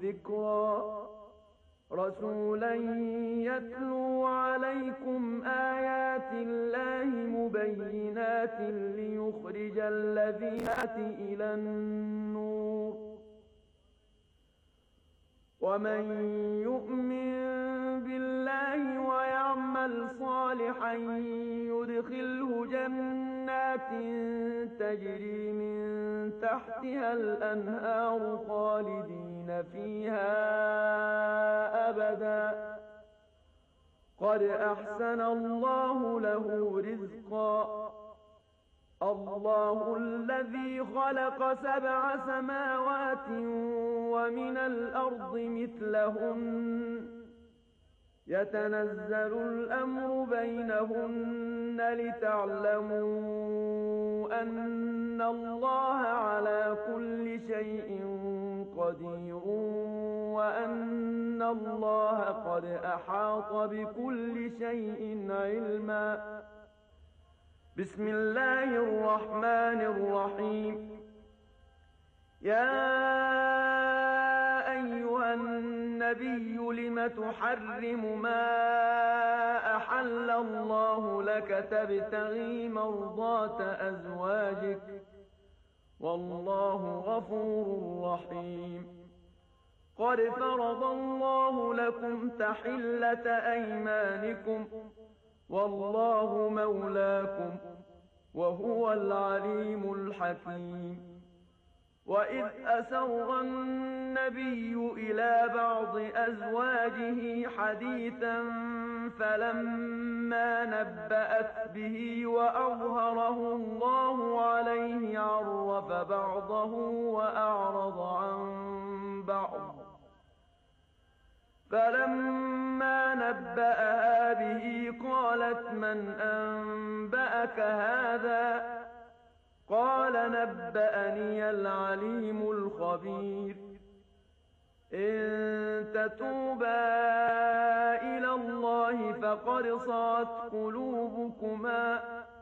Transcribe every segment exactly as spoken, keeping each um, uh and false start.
ذكرا رسولا يتلو عليكم آيات الله مبينات ليخرج الذين إلى النور ومن يؤمن بالله ويعمل صالحا يدخله جنات تجري من تحتها الأنهار خالدين فيها أبدا قد أحسن الله له رزقا الله الذي خلق سبع سماوات ومن الأرض مثلهن يتنزل الأمر بينهن لتعلموا أن الله على كل شيء قدير وأن الله قد أحاط بكل شيء علما بسم الله الرحمن الرحيم يا أيها النبي لم تحرم ما أحل الله لك تبتغي مرضات أزواجك والله غفور رحيم قد فرض الله لكم تحلة أيمانكم والله مولاكم وهو العليم الحكيم وإذ أسر النبي إلى بعض أزواجه حديثا فلما نبأت به وأظهره الله عليه عرف بعضه وأعرض عن بعض فلما نبأها به قالت من أنبأك هذا قال نبأني العليم الخبير إن تتوبا إلى الله فقد صغت قلوبكما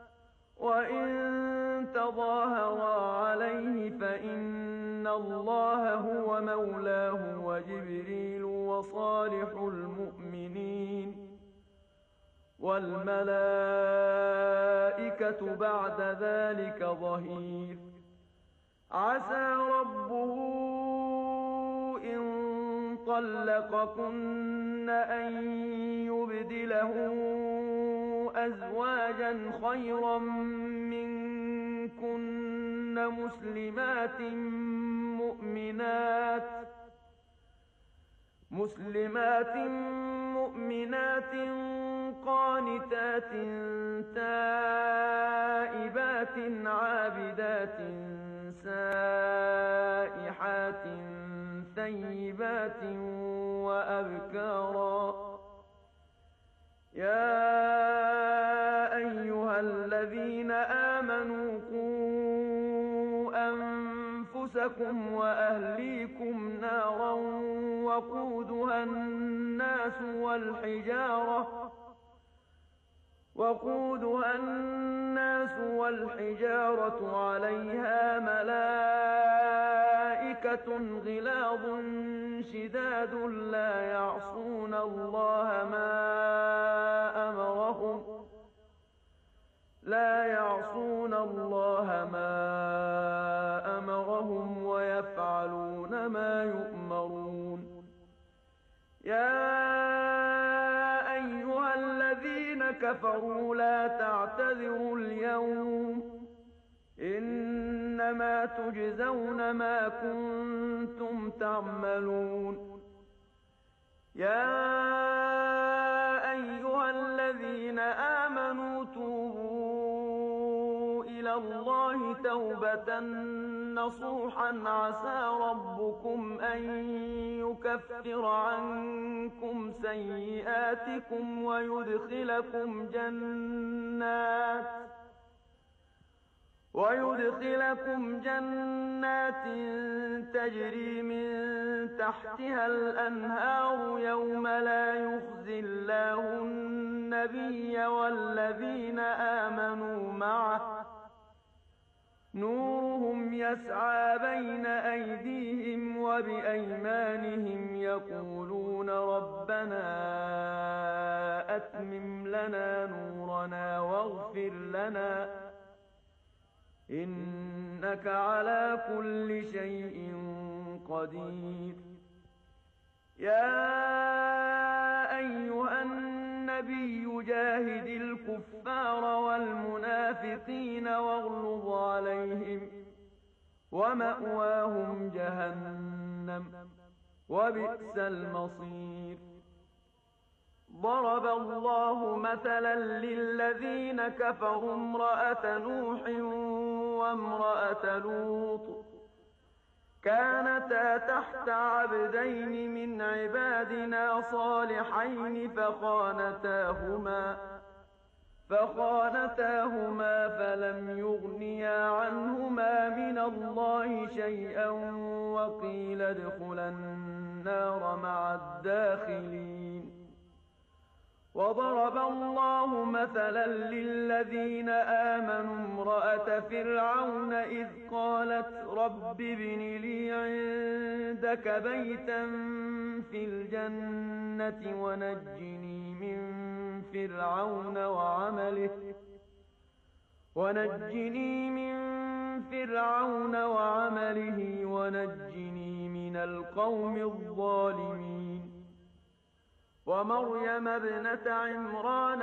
وإن تظاهرا عليه فإن الله هو مولاه وجبريل وصالح المؤمنين والملائكة بعد ذلك ظهير عسى ربه إن طلقكن أن يبدله أزواجا خيرا منكن مسلمات مؤمنات مسلمات مؤمنات قانتات تائبات عابدات سائحات ثيبات وأبكارا يا أيها الذين آمنوا قوا أنفسكم وأهليكم نارا وقودها الناس والحجارة وقودها الناس والحجارة عليها ملائكة غلاظ شداد لا يعصون الله ما أمرهم لا يعصون الله ما أمرهم ويفعلون ما يؤمرون يا أيها الذين كفروا لا تعتذروا اليوم إنما تجزون ما كنتم تعملون يا أيها الذين آمنوا توبوا إلى الله توبة نصوحا عسى ربكم أن يكفر عنكم سيئاتكم ويدخلكم جنات ويدخلكم جنات تجري من تحتها الأنهار يوم لا يخزي الله النبي والذين آمنوا معه نورهم يسعى بين أيديهم وبأيمانهم يقولون ربنا أتمم لنا نورنا واغفر لنا إنك على كل شيء قدير. يا أيها النبي جاهد الكفار والمنافقين واغلظ عليهم ومأواهم جهنم وبئس المصير. ضرب الله مثلا للذين كفروا امرأة نوح وامرأة لوط كانتا تحت عبدين من عبادنا صالحين فخانتاهما فخانتاهما فلم يغنيا عنهما من الله شيئا وقيل ادخلا النار مع الداخلين. وضرب الله مثلا للذين آمنوا امرأة فرعون إذ قالت رب ابن لي عندك بيتا في الجنة ونجني من فرعون وعمله ونجني من فرعون وعمله ونجني من القوم الظالمين. ومريم ابنة عمران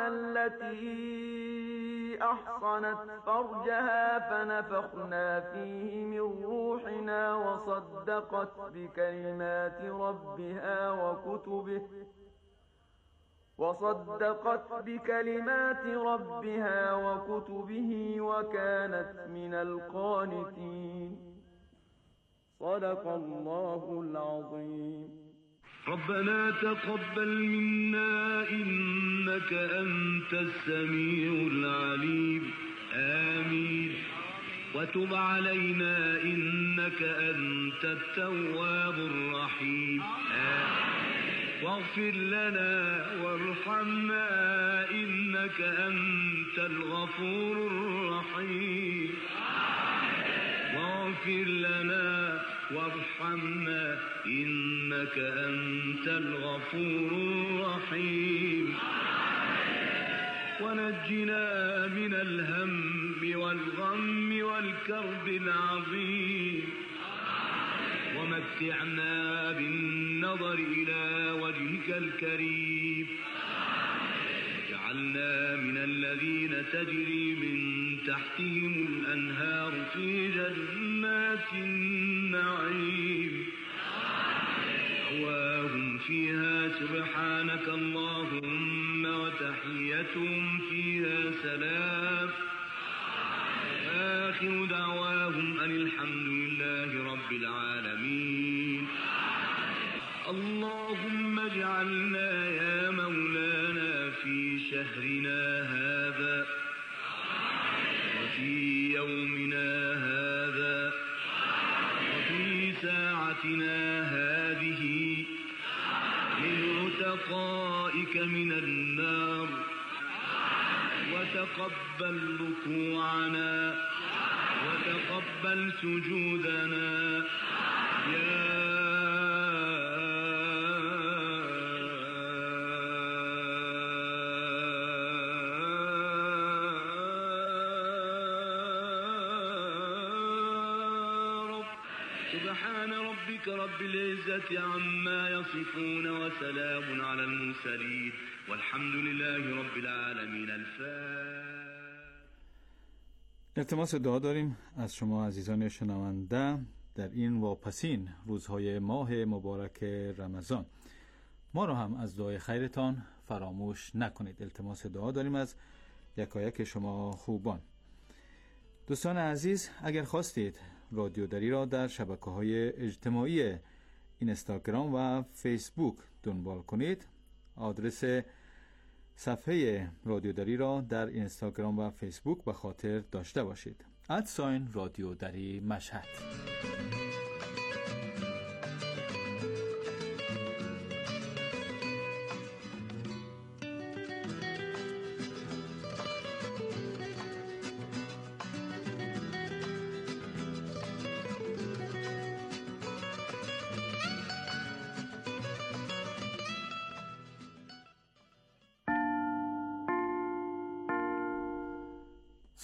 التي أحصنت فرجها فنفخنا فيه من روحنا وصدقت بكلمات ربها وكتبه وصدقت بكلمات ربها وكتبه وكانت من القانتين. صدق الله العظيم. ربنا تقبل منا إنك أنت السميع العليم آمين. وتب علينا إنك أنت التواب الرحيم آمين. واغفر لنا وارحمنا إنك أنت الغفور الرحيم. واغفر لنا وارحمنا إنك أنت الغفور الرحيم. ونجنا من الهم والغم والكرب العظيم. ومتعنا بالنظر إلى وجهك الكريم. واجعلنا من الذين تجري من تحتهم الأنهار في جنات النعيم. دعواهم فيها سبحانك اللهم وتحيتهم فيها سلام. آخر دعواهم أن الحمد لله رب العالمين. اللهم اجعلنا يا مولانا في شهرنا هذا وفي يومنا هذا وفي ساعتنا هذه من عتقائك من النار. وتقبل ركوعنا وتقبل سجودنا يا سبحان ربك رب العزة عما يصفون وسلام على المرسلين والحمد لله رب العالمين. الفاتحة. التماس دعا داریم از شما عزیزان شنونده در این واپسین روزهای ماه مبارک رمضان. ما را هم از دعای خیرتان فراموش نکنید. التماس دعا داریم از یکایک شما خوبان. دوستان عزیز، اگر خواستید رادیو دری را در شبکه‌های اجتماعی اینستاگرام و فیسبوک دنبال کنید، آدرس صفحه رادیو دری را در اینستاگرام و فیسبوک به خاطر داشته باشید. ادساین رادیو دری مشهد.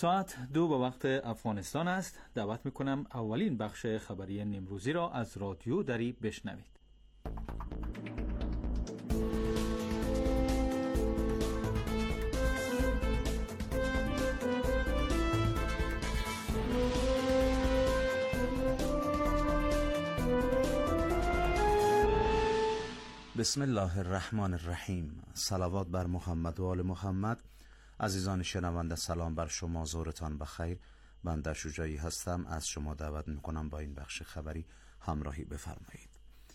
ساعت دو به وقت افغانستان است. دعوت میکنم اولین بخش خبری نیمروزی را از رادیو دری بشنوید. بسم الله الرحمن الرحیم. صلوات بر محمد و آل محمد. عزیزان شنونده، سلام بر شما، ظهرتان بخیر. بنده شجاعی هستم. از شما دعوت میکنم با این بخش خبری همراهی بفرمایید.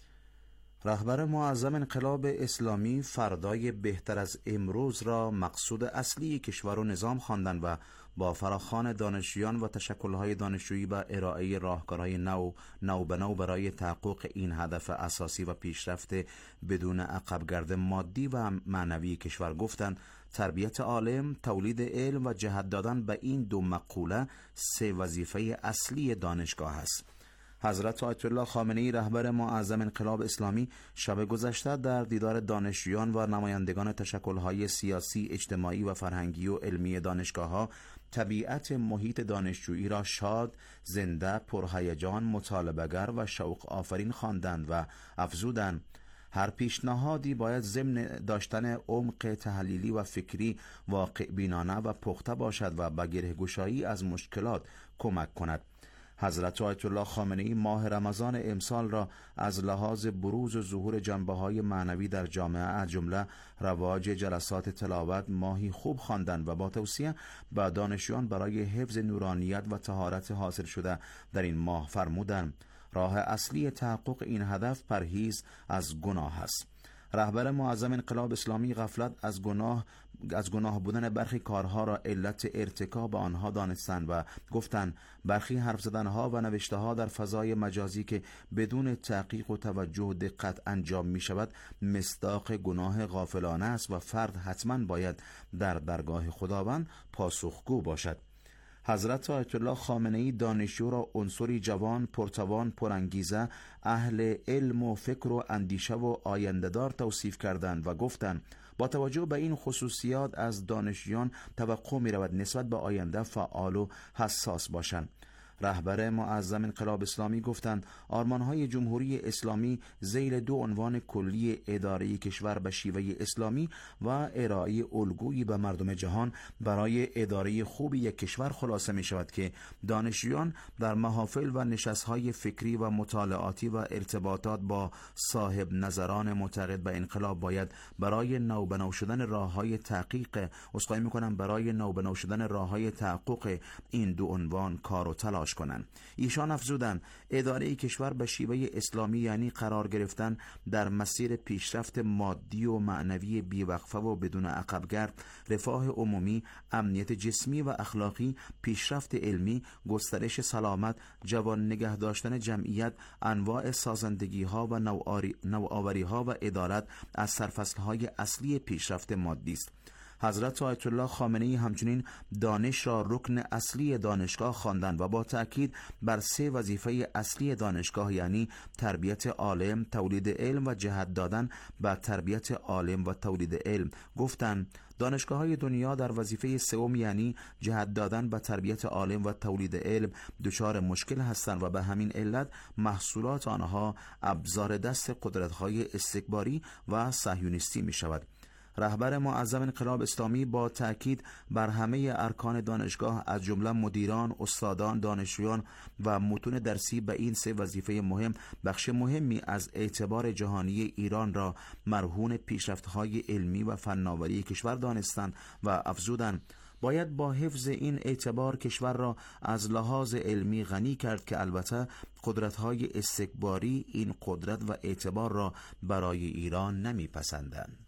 رهبر معظم انقلاب اسلامی فردای بهتر از امروز را مقصود اصلی کشور و نظام خواندند و با فراخوان دانشجویان و تشکل‌های دانشجویی و ارائه راهکارهای نو نو به نو برای تحقق این هدف اساسی و پیشرفت بدون عقبگرد مادی و معنوی کشور گفتند تربیت عالم، تولید علم و جهت دادن به این دو مقوله سه وظیفه اصلی دانشگاه است. حضرت آیت الله خامنه‌ای رهبر معظم انقلاب اسلامی شب گذشته در دیدار دانشجویان و نمایندگان تشکل‌های سیاسی، اجتماعی و فرهنگی و علمی دانشگاه‌ها طبیعت محیط دانشجویی را شاد، زنده، پرهیجان، مطالبه‌گر و شوق آفرین خواندند و افزودند هر پیشنهادی باید ضمن داشتن عمق تحلیلی و فکری واقع بینانه و پخته باشد و به گره‌گشایی از مشکلات کمک کند. حضرت آیت الله خامنه‌ای ماه رمضان امسال را از لحاظ بروز و ظهور جنبه‌های معنوی در جامعه از جمله رواج جلسات تلاوت ماهی خوب خواندند و با توصیه به دانشجویان برای حفظ نورانیت و طهارت حاصل شده در این ماه فرمودند راه اصلی تحقق این هدف پرهیز از گناه است. رهبر معظم انقلاب اسلامی غفلت از گناه از گناه بودن برخی کارها را علت ارتکاب آنها دانستند و گفتند برخی حرف زدنها و نوشته‌ها در فضای مجازی که بدون تحقیق و توجه و دقت انجام می شود مصداق گناه غافلانه است و فرد حتما باید در درگاه خداوند پاسخگو باشد. حضرت آیت الله خامنه‌ای دانشجو را عنصری جوان، پرتوان، پرانگیزه، اهل علم و فکر و اندیشه و آینده‌دار توصیف کردند و گفتند با توجه به این خصوصیات از دانشجویان توقع می رود نسبت به آینده فعال و حساس باشند. رهبر معظم انقلاب اسلامی گفتند آرمان‌های جمهوری اسلامی ذیل دو عنوان کلی اداره کشور به شیوه اسلامی و ارائه الگویی به مردم جهان برای اداره خوب یک کشور خلاصه می شود که دانشجویان در محافل و نشست‌های فکری و مطالعاتی و ارتباطات با صاحب نظران معتقد به انقلاب باید برای نو به نو شدن راه‌های تحقیق اسخای می‌کنم برای نو به نو شدن راه‌های تحقق این دو عنوان کار و تلاش کنند. ایشان افزودند اداره کشور به شیوه اسلامی یعنی قرار گرفتن در مسیر پیشرفت مادی و معنوی بیوقفه و بدون عقبگرد، رفاه عمومی، امنیت جسمی و اخلاقی، پیشرفت علمی، گسترش سلامت، جوان نگه داشتن جمعیت، انواع سازندگی ها و نوآوری ها و عدالت از سرفصل های اصلی پیشرفت مادی است. حضرت آیت الله خامنه‌ای همچنین دانش را رکن اصلی دانشگاه خواندند و با تأکید بر سه وظیفه اصلی دانشگاه یعنی تربیت عالم، تولید علم و جهت دادن به تربیت عالم و تولید علم گفتند دانشگاه‌های دنیا در وظیفه سوم یعنی جهت دادن به تربیت عالم و تولید علم دچار مشکل هستند و به همین علت محصولات آنها ابزار دست قدرت‌های استکباری و صهیونیستی می‌شود. رهبر معظم انقلاب اسلامی با تأکید بر همه ارکان دانشگاه از جمله مدیران، استادان، دانشجویان و متون درسی به این سه وظیفه مهم بخش مهمی از اعتبار جهانی ایران را مرهون پیشرفت‌های علمی و فناوری کشور دانستند و افزودند باید با حفظ این اعتبار کشور را از لحاظ علمی غنی کرد که البته قدرت‌های استکباری این قدرت و اعتبار را برای ایران نمی‌پسندند.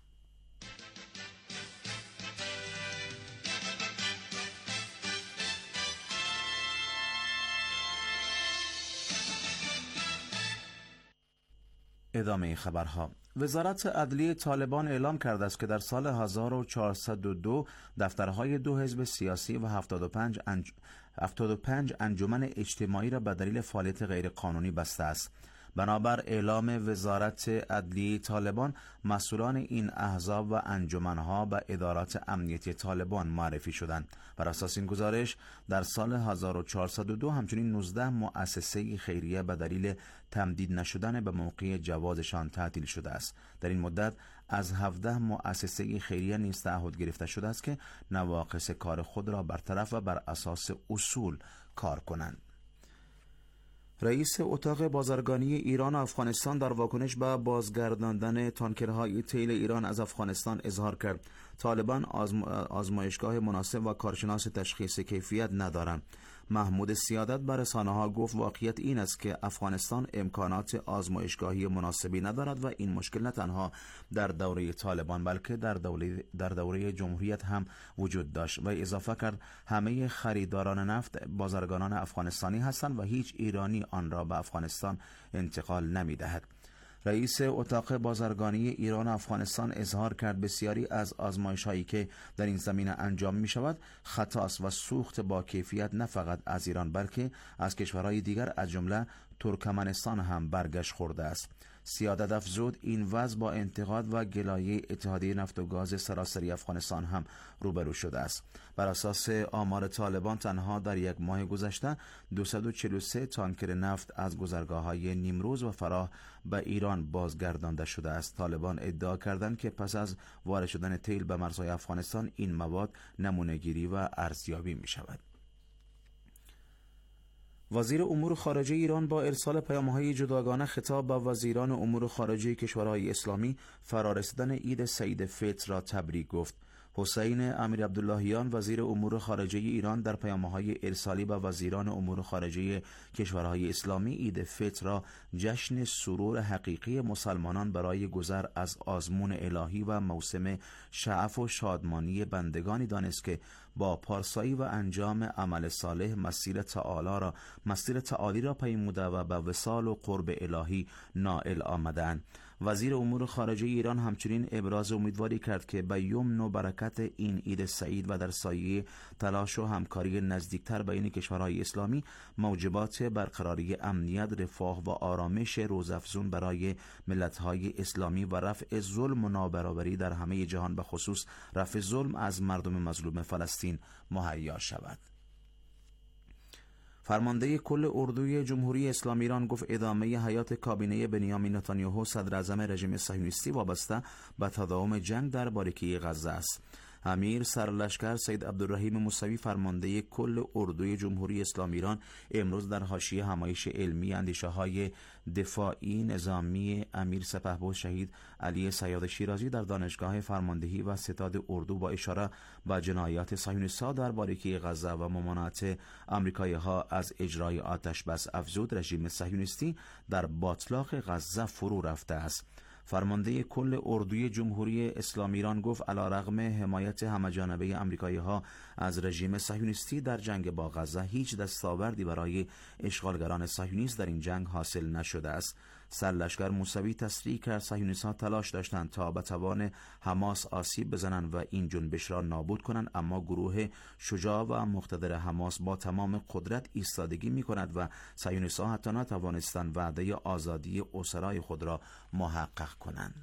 ادامه خبرها. وزارت عدلیه طالبان اعلام کرده است که در سال هزار و چهارصد و دو دفترهای دو حزب سیاسی و هفتاد و پنج, انج... هفتاد و پنج انجمن اجتماعی را به دلیل فعالیت غیرقانونی بسته است. بنابر اعلام وزارت عدلیه طالبان، مسئولان این احزاب و انجمنها و ادارات امنیتی طالبان معرفی شدند. بر اساس این گزارش در سال هزار و چهارصد و دو همچنین نوزده مؤسسه خیریه به دلیل تمدید نشدن به موقع جوازشان تعطیل شده است. در این مدت از هفده مؤسسه خیریه نیز تعهد گرفته شده است که نواقص کار خود را برطرف و بر اساس اصول کار کنند. رئیس اتاق بازرگانی ایران و افغانستان در واکنش به بازگرداندن تانکرهای تیل ایران از افغانستان اظهار کرد طالبان آزم... آزمایشگاه مناسب و کارشناس تشخیص کیفیت ندارند. محمود سیادت بر رسانه‌ها گفت واقعیت این است که افغانستان امکانات آزمایشگاهی مناسبی ندارد و این مشکل نه تنها در دوره طالبان بلکه در دوره در دوره جمهوریت هم وجود داشت و اضافه کرد همه خریداران نفت بازرگانان افغانستانی هستند و هیچ ایرانی آن را به افغانستان انتقال نمی‌دهد. رئیس اتاق بازرگانی ایران و افغانستان اظهار کرد بسیاری از آزمایش‌هایی که در این زمینه انجام می‌شود خطاست و سوخت با کیفیت نه فقط از ایران بلکه از کشورهای دیگر از جمله ترکمنستان هم برگشت خورده است. سیادت افزود این وضع با انتقاد و گلایه اتحادیه نفت و گاز سراسری افغانستان هم روبرو شده است. بر اساس آمار طالبان تنها در یک ماه گذشته دویست و چهل و سه تانکر نفت از گذرگاه‌های نیمروز و فراه به ایران بازگردانده شده است. طالبان ادعا کردند که پس از وارد شدن تیل به مرزهای افغانستان این مواد نمونه‌گیری و ارزیابی می‌شود. وزیر امور خارجه ایران با ارسال پیام‌های جداگانه خطاب به وزیران امور خارجه کشورهای اسلامی فرارسیدن عید سعید فطر را تبریک گفت. حسین امیر عبداللهیان وزیر امور خارجه ایران در پیام‌های ارسالی به وزیران امور خارجه کشورهای اسلامی عید فطر را جشن سرور حقیقی مسلمانان برای گذر از آزمون الهی و موسم شعف و شادمانی بندگانی دانست که با پارسایی و انجام عمل صالح مسیر تعالی را مسیر تعالی را پیموده و به وصال و قرب الهی نائل آمدند. وزیر امور خارجه ایران همچنین ابراز امیدواری کرد که به یمن و برکت این عید سعید و در سایه تلاش و همکاری نزدیکتر بین کشورهای اسلامی موجبات برقراری امنیت، رفاه و آرامش روزافزون برای ملت‌های اسلامی و رفع ظلم و نابرابری در همه جهان به خصوص رفع ظلم از مردم مظلوم فلسطین مهیا شود. فرمانده کل اردوی جمهوری اسلامی ایران گفت ادامه حیات کابینه بنیامین نتانیاهو صدر اعظم رژیم صهیونیستی وابسته به تداوم جنگ در باریکه غزه است. امیر سرلشکر سید عبدالرحیم موسوی فرمانده کل اردوی جمهوری اسلامی ایران امروز در حاشیه همایش علمی اندیشه‌های دفاعی نظامی امیر سپهبد شهید علی صیاد شیرازی در دانشگاه فرماندهی و ستاد اردو با اشاره به جنایات صهیونیست‌ها در باریکه غزه و ممانعت آمریکایی‌ها از اجرای آتش بس افزود رژیم صهیونیستی در باتلاق غزه فرو رفته است. فرمانده کل اردوی جمهوری اسلامی ایران گفت علیرغم حمایت همه‌جانبه آمریکایی‌ها از رژیم صهیونیستی در جنگ با غزه هیچ دستاوردی برای اشغالگران صهیونیست در این جنگ حاصل نشده است. سرلشکر موسوی تصریح کرد صهیونیست‌ها تلاش داشتند تا به توان حماس آسیب بزنند و این جنبش را نابود کنند، اما گروه شجاع و مقتدر حماس با تمام قدرت ایستادگی می‌کند و صهیونیست‌ها حتی نتوانستند وعده آزادی اسرای خود را محقق کنند.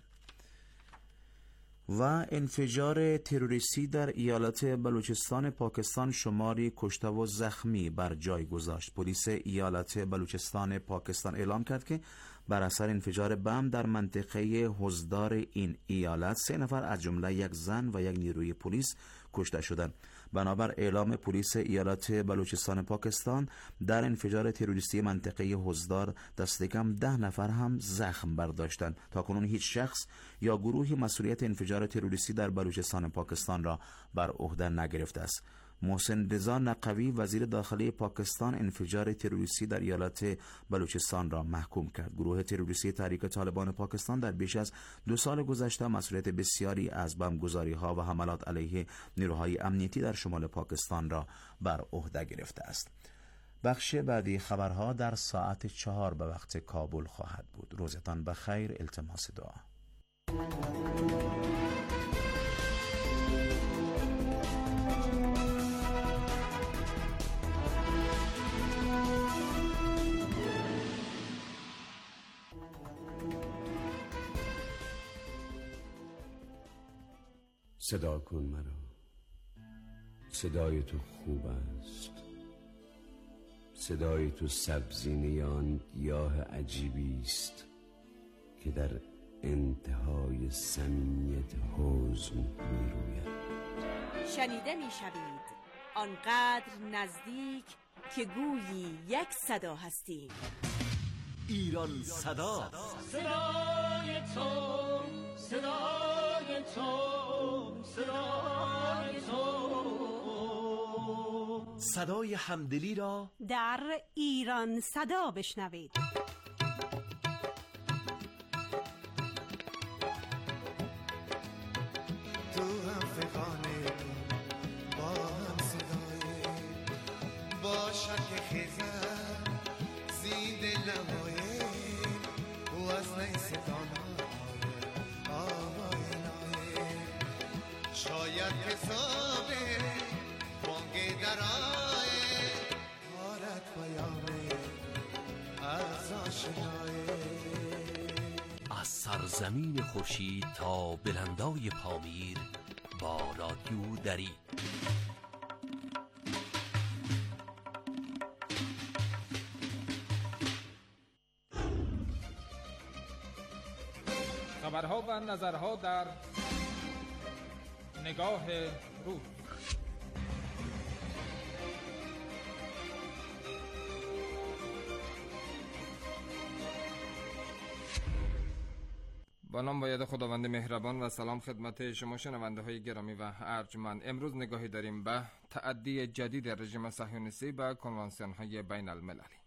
و انفجار تروریستی در ایالت بلوچستان پاکستان شماری کشته و زخمی بر جای گذاشت. پلیس ایالت بلوچستان پاکستان اعلام کرد که بر اثر انفجار بم در منطقه حضدار این ایالت سه نفر از جمله یک زن و یک نیروی پلیس کشته شدند. بنابر اعلام پلیس ایالت بلوچستان پاکستان در انفجار تروریستی منطقه حضدار دست کم ده نفر هم زخم برداشتند. تاکنون هیچ شخص یا گروهی مسئولیت انفجار تروریستی در بلوچستان پاکستان را بر عهده نگرفته است. محسن رضا نقوی وزیر داخلی پاکستان انفجار تروریستی در ایالت بلوچستان را محکوم کرد. گروه تروریستی تحریک طالبان پاکستان در بیش از دو سال گذشته مسئولیت بسیاری از بمبگذاری‌ها و حملات علیه نیروهای امنیتی در شمال پاکستان را بر عهده گرفته است. بخش بعدی خبرها در ساعت چهار به وقت کابل خواهد بود. روزتان بخیر. التماس دعا. صدا کن مرا، صدای تو خوب است، صدای تو سبزینه آن گیاه عجیبی است که در انتهای صمیمیت حزن می روید. شنیده می شوید آنقدر نزدیک که گویی یک صدا هستیم. ایران صدا، صدای تو، صدای تو، صدای تو، صدای همدلی را در ایران صدا بشنوید. تو هم فقانه با هم صدای با شک خیزن زید لمایه و از نیستان آهای نایه شاید حسابه بانگ درائه حالت بیانه از آشنایه از سرزمین خورشید تا بلندای پامیر با رادیو دری. خبرها و نظرها در نگاه روز. با نام و ید خداوند مهربان و سلام خدمت شما شنونده های گرامی و ارجمند. امروز نگاهی داریم به تعدی جدید رژیم صهیونیستی به کنوانسیون های بین المللی.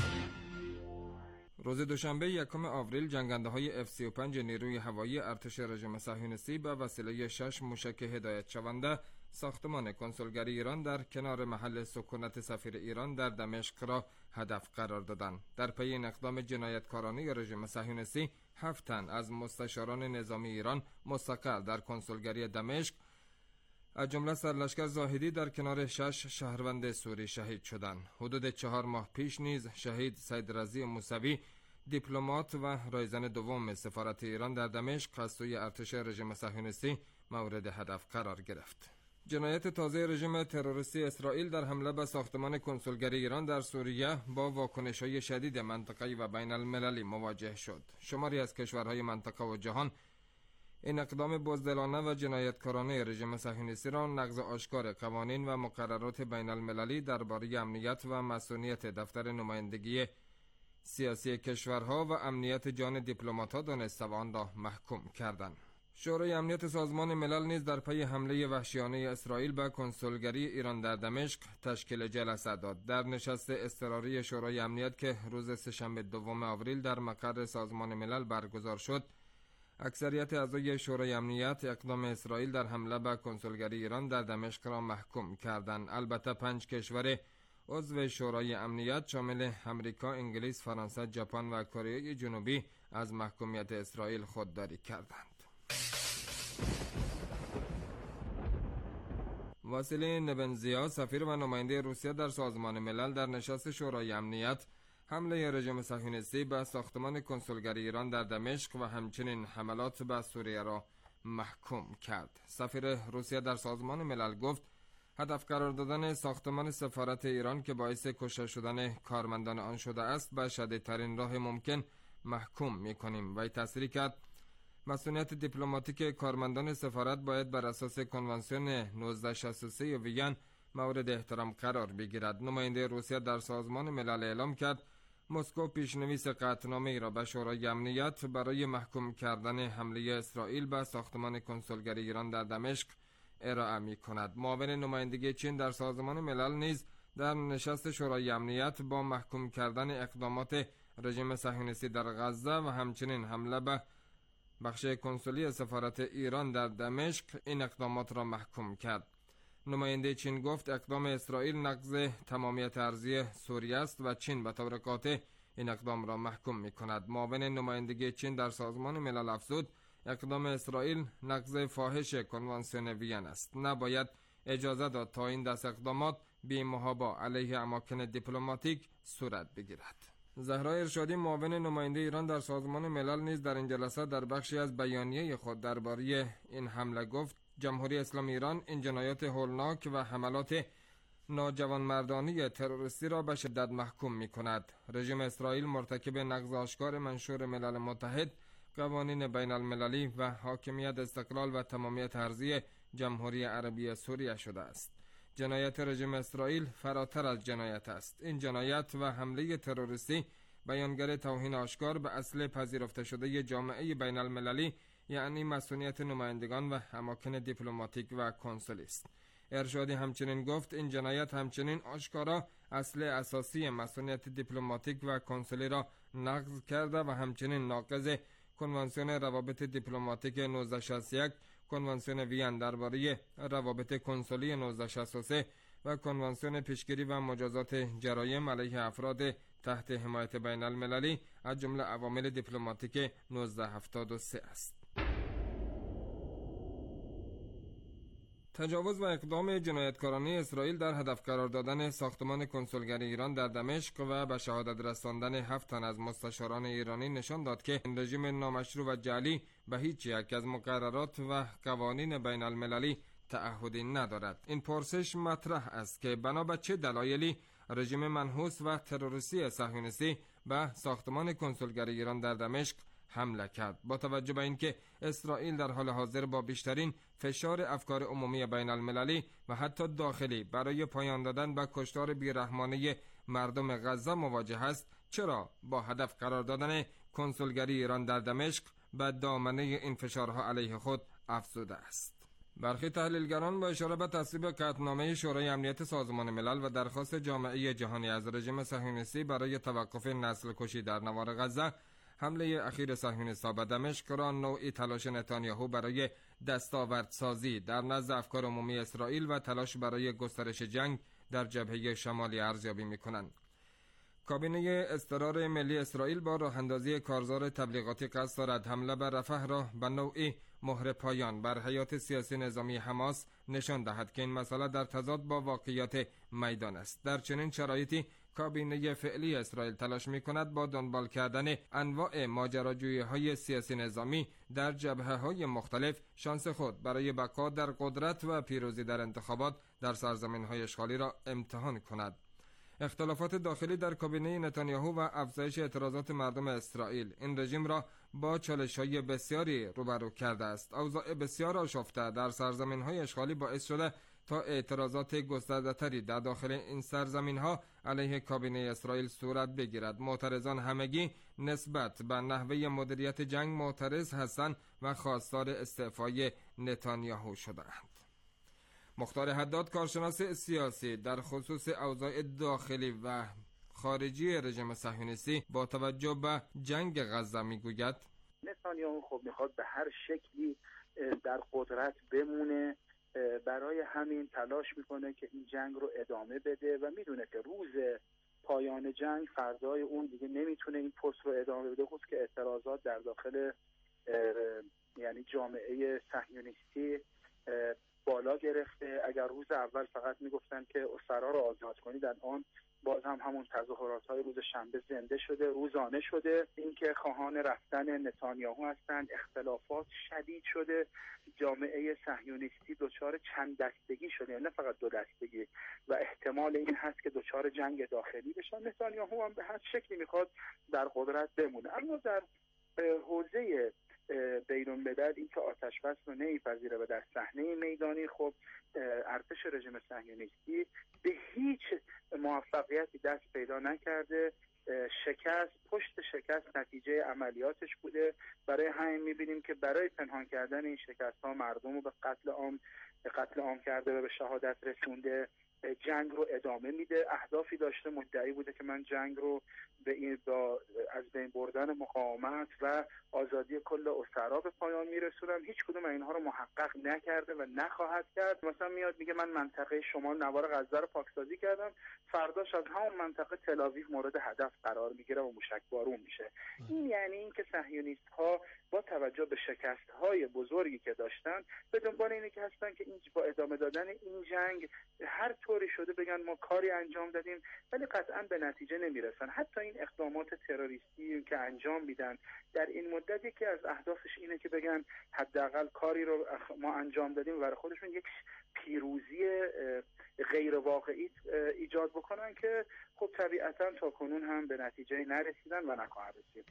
روز دوشنبه یکم آوریل جنگنده های اف سی و پنج نیروی هوایی ارتش رژیم صهیونیستی به وسیله شش موشک هدایت شونده ساختمان کنسولگری ایران در کنار محل سکونت سفیر ایران در دمشق را هدف قرار دادند. در پی این اقدام جنایتکارانه رژیم صهیونیستی هفت تن از مستشاران نظامی ایران مستقر در کنسولگری دمشق از جمله سرلشکر زاهدی در کنار شش شهروند سوری شهید شدند. حدود چهار ماه پیش نیز شهید سید رضی موسوی دیپلمات و رایزن دوم سفارت ایران در دمشق از سوی ارتش رژیم صهیونیستی مورد هدف قرار گرفت. جنایت تازه رژیم تروریستی اسرائیل در حمله به ساختمان کنسولگری ایران در سوریه با واکنش‌های شدید منطقه‌ای و بین المللی مواجه شد. شماری از کشورهای منطقه و جهان این اقدام بزدلانه و جنایتکارانه رژیم صهیونیستی را نقض آشکار قوانین و مقررات بین المللی درباره امنیت و مسئولیت دفتر نمایندگی سیاسی کشورها و امنیت جان دیپلمات‌ها دانسته و آن را محکوم کردند. شورای امنیت سازمان ملل نیز در پی حمله وحشیانه اسرائیل به کنسولگری ایران در دمشق تشکیل جلسه داد. در نشست اضطراری شورای امنیت که روز سه‌شنبه دوم آوریل در مقر سازمان ملل برگزار شد، اکثریت اعضای شورای امنیت اقدام اسرائیل در حمله به کنسولگری ایران در دمشق را محکوم کردند. البته پنج کشور عضو شورای امنیت شامل امریکا، انگلیس، فرانسه، ژاپن و کره جنوبی از محکومیت اسرائیل خودداری کردند. واسیلی نبنزیا سفیر و نماینده روسیه در سازمان ملل در نشست شورای امنیت حمله رژیم صهیونیستی به ساختمان کنسولگری ایران در دمشق و همچنین حملات به سوریه را محکوم کرد. سفیر روسیه در سازمان ملل گفت هدف قرار دادن ساختمان سفارت ایران که باعث کشته شدن کارمندان آن شده است به شدیدترین راه ممکن محکوم می‌کنیم. و تصریح کرد مسئولیت دیپلماتیک کارمندان سفارت باید بر اساس کنوانسیون نوزده شصت و سه وین مورد احترام قرار بگیرد. نماینده روسیه در سازمان ملل اعلام کرد مسکو پیشنویس قطعنامه ای را به شورای امنیت برای محکوم کردن حمله اسرائیل به ساختمان کنسولگری ایران در دمشق ارائه می کند. معاون نمایندگی چین در سازمان ملل نیز در نشست شورای امنیت با محکوم کردن اقدامات رژیم صهیونیستی در غزه و همچنین حمله به بخش کنسولی سفارت ایران در دمشق این اقدامات را محکوم کرد. نماینده چین گفت اقدام اسرائیل نقض تمامیت ارضی سوریه است و چین به طور قاطع این اقدام را محکوم می کند. معاون نمایندگی چین در سازمان ملل افزود اقدام اسرائیل نقض فاحش کنوانسیون وین است. نباید اجازه داد تا این دست اقدامات بی محابا علیه اماکن دیپلماتیک صورت بگیرد. زهرا ارشادی معاون نماینده ایران در سازمان ملل نیز در این جلسه در بخشی از بیانیه خود درباره این حمله گفت جمهوری اسلامی ایران این جنایات هولناک و حملات ناجوانمردانه تروریستی را به شدت محکوم می کند. رژیم اسرائیل مرتکب نقض آشکار منشور ملل متحد، قوانین بین المللی و حاکمیت، استقلال و تمامیت ارضی جمهوری عربی سوریه شده است. جنایت رژیم اسرائیل فراتر از جنایت است. این جنایت و حمله تروریستی بیانگر توهین آشکار به اصل پذیرفته شده جامعه بین المللی، یعنی مسئولیت نمایندگان و اماکن دیپلماتیک و کنسولی است. ارشادی همچنین گفت این جنایت همچنین آشکارا اصل اساسی مسئولیت دیپلماتیک و کنسولی را نقض کرده و همچنین ناقض کنوانسیون روابط دیپلماتیک نوزده شصت و یک، کنوانسیون وین درباره روابط کنسولی نوزده شصت و سه و کنوانسیون پیشگیری و مجازات جرایم علیه افراد تحت حمایت بین المللی از جمله عوامل دیپلماتیک نوزده هفتاد و سه است. تجاوز و اقدام جنایتکارانه اسرائیل در هدف قرار دادن ساختمان کنسولگری ایران در دمشق و به شهادت رساندن هفت تن از مستشاران ایرانی نشان داد که این رژیم نامشروع و جعلی به هیچ یک از مقررات و قوانین بین المللی تعهدی ندارد. این پرسش مطرح است که بنا به چه دلایلی رژیم منحوس و تروریستی صهیونیستی به ساختمان کنسولگری ایران در دمشق حمله کرد، با توجه به اینکه اسرائیل در حال حاضر با بیشترین فشار افکار عمومی بین المللی و حتی داخلی برای پایان دادن به کشتار بیرحمانه مردم غزه مواجه است، چرا با هدف قرار دادن کنسولگری ایران در دمشق به دامنه این فشارها علیه خود افزوده است؟ برخی تحلیلگران با اشاره به تصویب قطعنامه شورای امنیت سازمان ملل و درخواست جامعه جهانی از رژیم صهیونیستی برای توقف نسل کشی در نوار غزه، حمله اخیر صهیونیست‌ها به دمشق را نوعی تلاش نتانیاهو برای دستاوردسازی در نزد افکار عمومی اسرائیل و تلاش برای گسترش جنگ در جبهه شمالی ارزیابی می‌کنند. کابینه اضطرار ملی اسرائیل با راه اندازی کارزار تبلیغاتی قصد دارد حمله بر رفح را به نوعی مهر پایان بر حیات سیاسی نظامی حماس نشان دهد که این مسئله در تضاد با واقعیت میدان است. در چنین شرایطی کابینه فعلی اسرائیل تلاش می‌کند با دنبال کردن انواع ماجراجویی‌های سیاسی نظامی در جبهه‌های مختلف شانس خود برای بقا در قدرت و پیروزی در انتخابات در سرزمین‌های اشغالی را امتحان کند. اختلافات داخلی در کابینه نتانیاهو و افزایش اعتراضات مردم اسرائیل این رژیم را با چالش‌های بسیاری روبرو کرده است. اوضاع بسیار آشفته در سرزمین‌های اشغالی باعث شده تا اعتراضات گسترده‌تری در داخل این سرزمین‌ها علیه کابینه اسرائیل صورت بگیرد. معترضان همگی نسبت به نحوه مدیریت جنگ معترض هستند و خواستار استعفای نتانیاهو شده‌اند. مختار حداد، کارشناس سیاسی در خصوص اوضاع داخلی و خارجی رژیم صهیونیستی، با توجه به جنگ غزه میگوید نتانیاهو خب میخواد به هر شکلی در قدرت بمونه، برای همین تلاش میکنه که این جنگ رو ادامه بده و میدونه که روز پایان جنگ فردای اون دیگه نمیتونه این پست رو ادامه بده، خود که اعتراضات در داخل یعنی جامعه صهیونیستی بالا گرفته. اگر روز اول فقط میگفتن که اسرا رو آزاد کنید، الان باز هم همون تظاهرات های روز شنبه زنده شده، روزانه شده. اینکه خواهان رفتن نتانیاهو هستند، اختلافات شدید شده، جامعه صهیونیستی دچار چند دستگی شده، نه فقط دو دستگی، و احتمال این هست که دچار جنگ داخلی بشن. نتانیاهو هم به هر شکلی میخواد در قدرت بمونه. اما در حوزه بین الملل این که آتش بس رو نمیپذیره و در صحنه میدانی خب ارتش رژیم صهیونیستی به هیچ موفقیتی دست پیدا نکرده. شکست پشت شکست نتیجه عملیاتش بوده. برای همین میبینیم که برای پنهان کردن این شکست ها مردم رو به قتل عام قتل عام کرده و به شهادت رسونده. جنگ رو ادامه میده. اهدافی داشته، مدعی بوده که من جنگ رو به این با از بین بردن مقاومت و آزادی کل اسرا به پایان میرسونم. هیچ کدوم اینها رو محقق نکرده و نخواهد کرد. مثلا میاد میگه من منطقه شمال نوار غزه رو پاکسازی کردم، فرداش از همون منطقه تل‌آویو مورد هدف قرار میگیره و موشک بارون میشه. این یعنی اینکه صهیونیست ها با توجه به شکست های بزرگی که داشتن به دنبال اینه که هستن که این با ادامه دادن این جنگ هر طوری شده بگن ما کاری انجام دادیم ولی قطعا به نتیجه نمیرسن. حتی این اقدامات تروریستی که انجام میدن در این مدت یکی از اهدافش اینه که بگن حداقل کاری رو ما انجام دادیم و برای خودشون یک پیروزی غیر واقعی ایجاد بکنن که خب طبیعتا تا کنون هم به نتیجه نرسیدن و نخواهد رسید.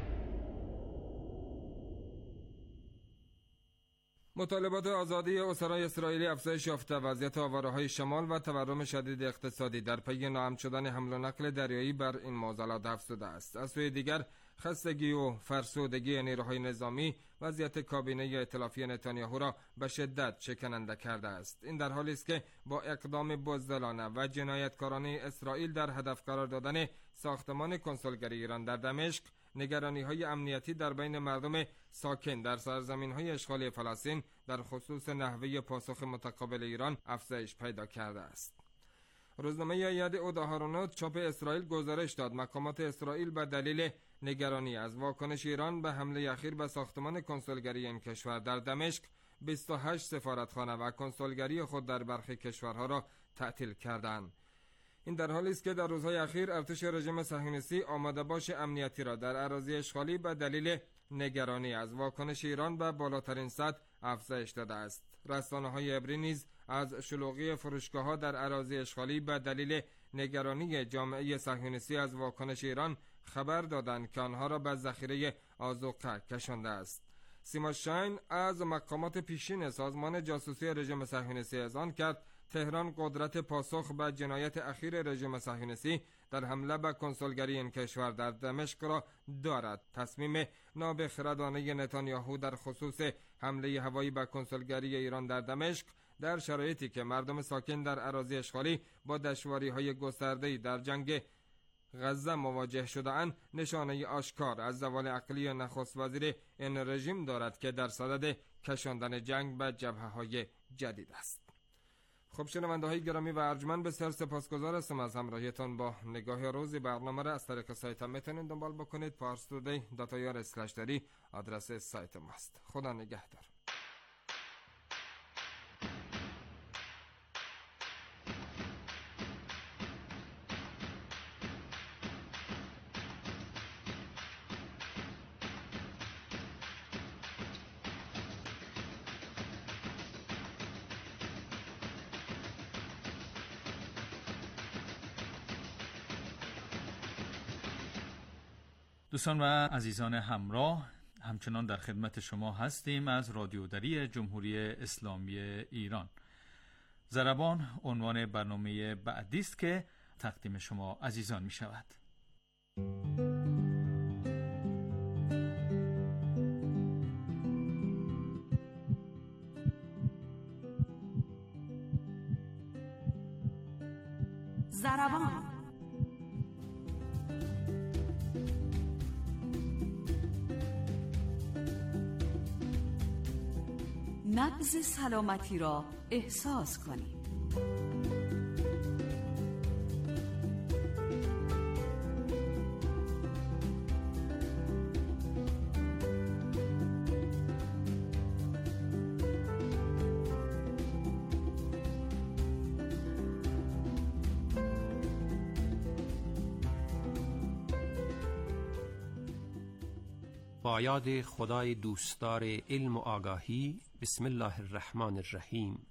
مطالبات آزادی اسرای اسرائیلی افزایش یافته، وضعیت آواره‌های شمال و تورم شدید اقتصادی در پی ناامن شدن حمل و نقل دریایی بر این معضلات افزوده است. از سوی دیگر خستگی و فرسودگی نیروهای نظامی وضعیت کابینه ائتلافی نتانیاهو را به شدت شکننده کرده است. این در حالی است که با اقدام بزدلانه و جنایتکارانه اسرائیل در هدف قرار دادن ساختمان کنسولگری ایران در دمشق، نگرانی‌های امنیتی در بین مردم ساکن در سرزمین‌های اشغالی فلسطین در خصوص نحوه پاسخ متقابل ایران افزایش پیدا کرده است. روزنامه یاد اودا هارونوت چاپ اسرائیل گزارش داد مقامات اسرائیل به دلیل نگرانی از واکنش ایران به حمله اخیر به ساختمان کنسولگری این کشور در دمشق بیست و هشت سفارتخانه و کنسولگری خود در برخی کشورها را تعطیل کردند. این در حالی است که در روزهای اخیر ارتش رژیم صهیونیستی آماده باش امنیتی را در اراضی اشغالی به دلیل نگرانی از واکنش ایران به بالاترین سطح افزایش داده است. رسانه‌های عبری نیز از شلوغی فروشگاه‌ها در اراضی اشغالی به دلیل نگرانی جامعه صهیونیستی از واکنش ایران خبر دادند که آنها را به ذخیره آذوقه کشانده است. سیما شاین از مقامات پیشین سازمان جاسوسی رژیم صهیونیستی اذعان کرد تهران قدرت پاسخ به جنایت اخیر رژیم صهیونیستی در حمله به کنسولگری این کشور در دمشق را دارد. تصمیم نابخردانه نتانیاهو در خصوص حمله هوایی به کنسولگری ایران در دمشق در شرایطی که مردم ساکن در اراضی اشغالی با دشواری‌های گسترده‌ای در جنگ غزه مواجه شده‌اند، نشانه آشکار از زوال عقلی نخست وزیر این رژیم دارد که در صدد کشاندن جنگ به جبهه‌های جدید است. خب شنونده های گرامی و ارجمند، بسیار سپاسگزار هستم از همراهیتان. با نگاه روزی برنامه را از طریق سایت هم میتونید دنبال بکنید. پارس تودی دات آی آر اسلش داری آدرس سایت ماست. خدا نگهدار. دوستان و عزیزان همراه، همچنان در خدمت شما هستیم از رادیو دری جمهوری اسلامی ایران. ضربان عنوان برنامه بعدی است که تقدیم شما عزیزان می شود. ضربان نبض سلامتی را احساس کنید. با یاد خدای دوستدار علم و آگاهی، بسم الله الرحمن الرحیم.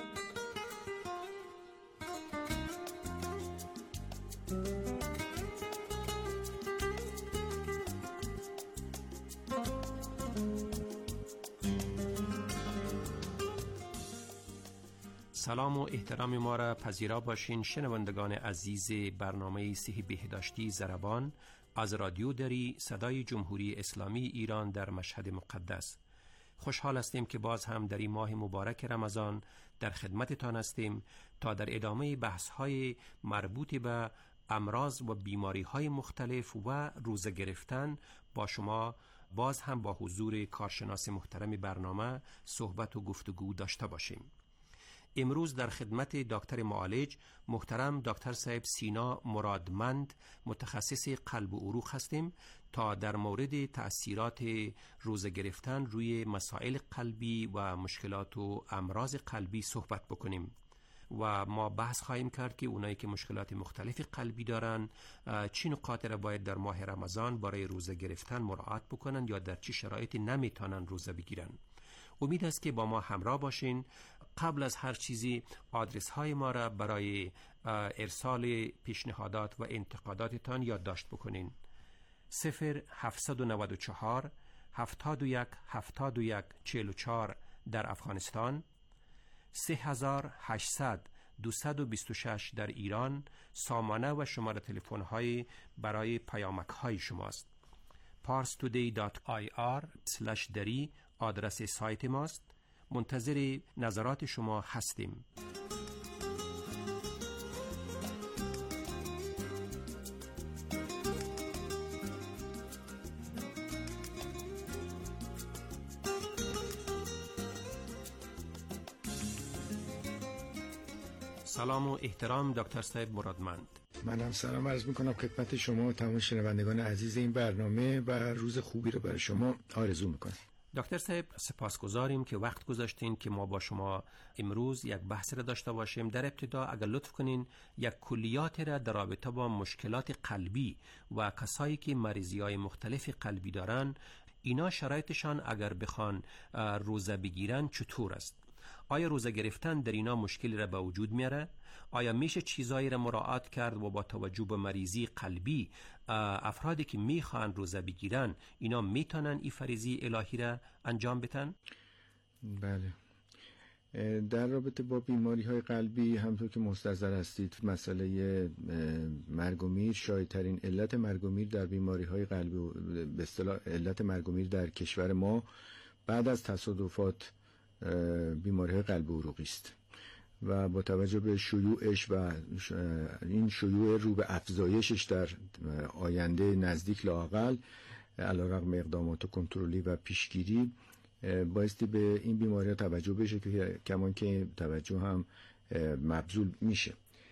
سلام و احترام ما را پذیرا باشین شنوندگان عزیز برنامه صحی بهداشتی ضربان از رادیو دری صدای جمهوری اسلامی ایران در مشهد مقدس. خوشحال هستیم که باز هم در این ماه مبارک رمضان در خدمتتان هستیم تا در ادامه بحث‌های مربوط به امراض و بیماری‌های مختلف و روزه گرفتن با شما باز هم با حضور کارشناس محترم برنامه صحبت و گفتگو داشته باشیم. امروز در خدمت دکتر معالج محترم دکتر صاحب سینا مرادمند متخصص قلب و عروق هستیم تا در مورد تأثیرات روزه گرفتن روی مسائل قلبی و مشکلات و امراض قلبی صحبت بکنیم. و ما بحث خواهیم کرد که اونایی که مشکلات مختلف قلبی دارن چی نکات را باید در ماه رمضان برای روزه گرفتن مراعات بکنن یا در چی شرایطی نمیتونن روزه بگیرن. امید است که با ما همراه باشین. قبل از هر چیزی آدرس های ما را برای ارسال پیشنهادات و انتقاداتتان یادداشت بکنین. صفر هفتصد و نود و چهار هفتاد و یک هفتاد و یک چهل و چهار در افغانستان، سه هزار و هشتصد دویست و بیست و شش در ایران سامانه و شماره تلفن های برای پیامک های شماست. پارس تودی دات آی آر اسلش دری آدرس سایت ماست. منتظر نظرات شما هستیم. سلام و احترام دکتر صاحب مرادمند. منم سلام عرض میکنم خدمت شما و تمام شنوندگان عزیز این برنامه و روز خوبی رو برای شما آرزو میکنم. دکتر صاحب سپاسگزاریم که وقت گذاشتین که ما با شما امروز یک بحث را داشته باشیم. در ابتدا اگر لطف کنین یک کلیات را در رابطه با مشکلات قلبی و کسایی که مریضی‌های مختلف قلبی دارن، اینا شرایطشان اگر بخوان روزه بگیرن چطور است؟ آیا روزه گرفتن در اینا مشکلی را به وجود میاره؟ آیا میشه چیزایی را مراعات کرد و با توجه به مریضی قلبی افرادی که میخوان روزه بگیرن اینا میتونن این فریضه الهی را انجام بدن؟ بله. در رابطه با بیماری های قلبی همطور که مستحضر هستید مسئله مرگ و میر شایع‌ترین علت مرگ و میر در بیماری های قلبی، به اصطلاح علت مرگ و میر در کشور ما بعد از تصادفات بیماری های قلبی عروقی است و با توجه به شیوعش و این شیوع رو به افزایشش در آینده نزدیک لااقل علیرغم اقدامات کنترلی و پیشگیری بایستی به این بیماری ها توجه بشه که کمان که توجه هم مبذول میشه.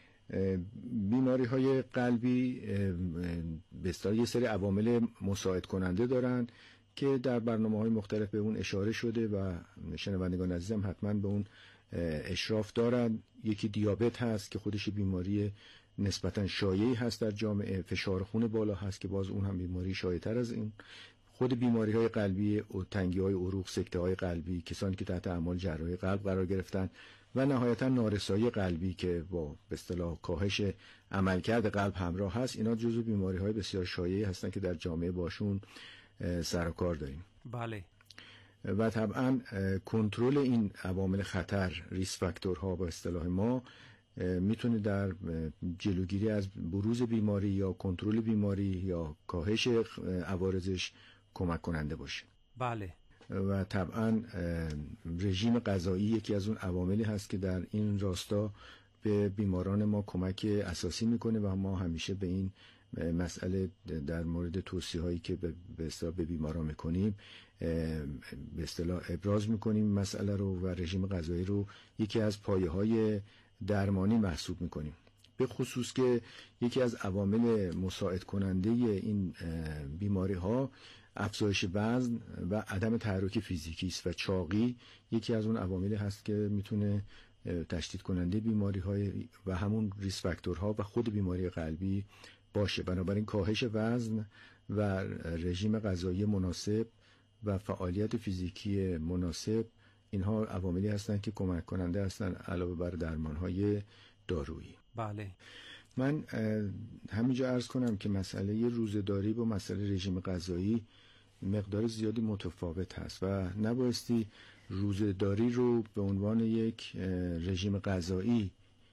بیماری های قلبی به اصطلاح یه سری عوامل مساعد کننده دارن که در برنامه های مختلف به اون اشاره شده و شنوندگان عزیزم حتما به اون اشراف دارن. یکی دیابت هست که خودش بیماری نسبتا شایعی هست در جامعه، فشار خون بالا هست که باز اون هم بیماری شایع‌تر از این، خود بیماری های قلبی، تنگی های عروق، سکته های قلبی، کسانی که تحت اعمال جراحی قلب قرار گرفتن و نهایتا نارسایی قلبی که با به اصطلاح کاهش عملکرد قلب همراه هست، اینا جزو بیماری های بسیار شایعی هستن که در جامعه باشون سر و کار داریم. بله. و طبعا کنترل این عوامل خطر، ریس فاکتورها با اصطلاح ما، میتونه در جلوگیری از بروز بیماری یا کنترل بیماری یا کاهش عوارضش کمک کننده باشه. بله. و طبعا رژیم غذایی یکی از اون عواملی هست که در این راستا به بیماران ما کمک اساسی میکنه و ما همیشه به این مسئله در مورد توصیه هایی که به اصطلاح به بیماران میکنیم به اصطلاح ابراز میکنیم مسئله رو و رژیم غذایی رو یکی از پایه های درمانی محسوب میکنیم، به خصوص که یکی از عوامل مساعد کننده این بیماری ها افزایش وزن و عدم تحرک فیزیکی است و چاقی یکی از اون عواملی هست که میتونه تشدید کننده بیماری های و همون ریس فاکتورها و خود بیماری قلبی باشه. بنابراین کاهش وزن و رژیم غذایی مناسب و فعالیت فیزیکی مناسب اینها عواملی هستند که کمک کننده هستند علاوه بر درمان‌های دارویی. بله. من همینجا عرض کنم که مسئله روزه‌داری با مسئله رژیم غذایی مقدار زیادی متفاوت هست و نبایستی روزه‌داری رو به عنوان یک رژیم غذایی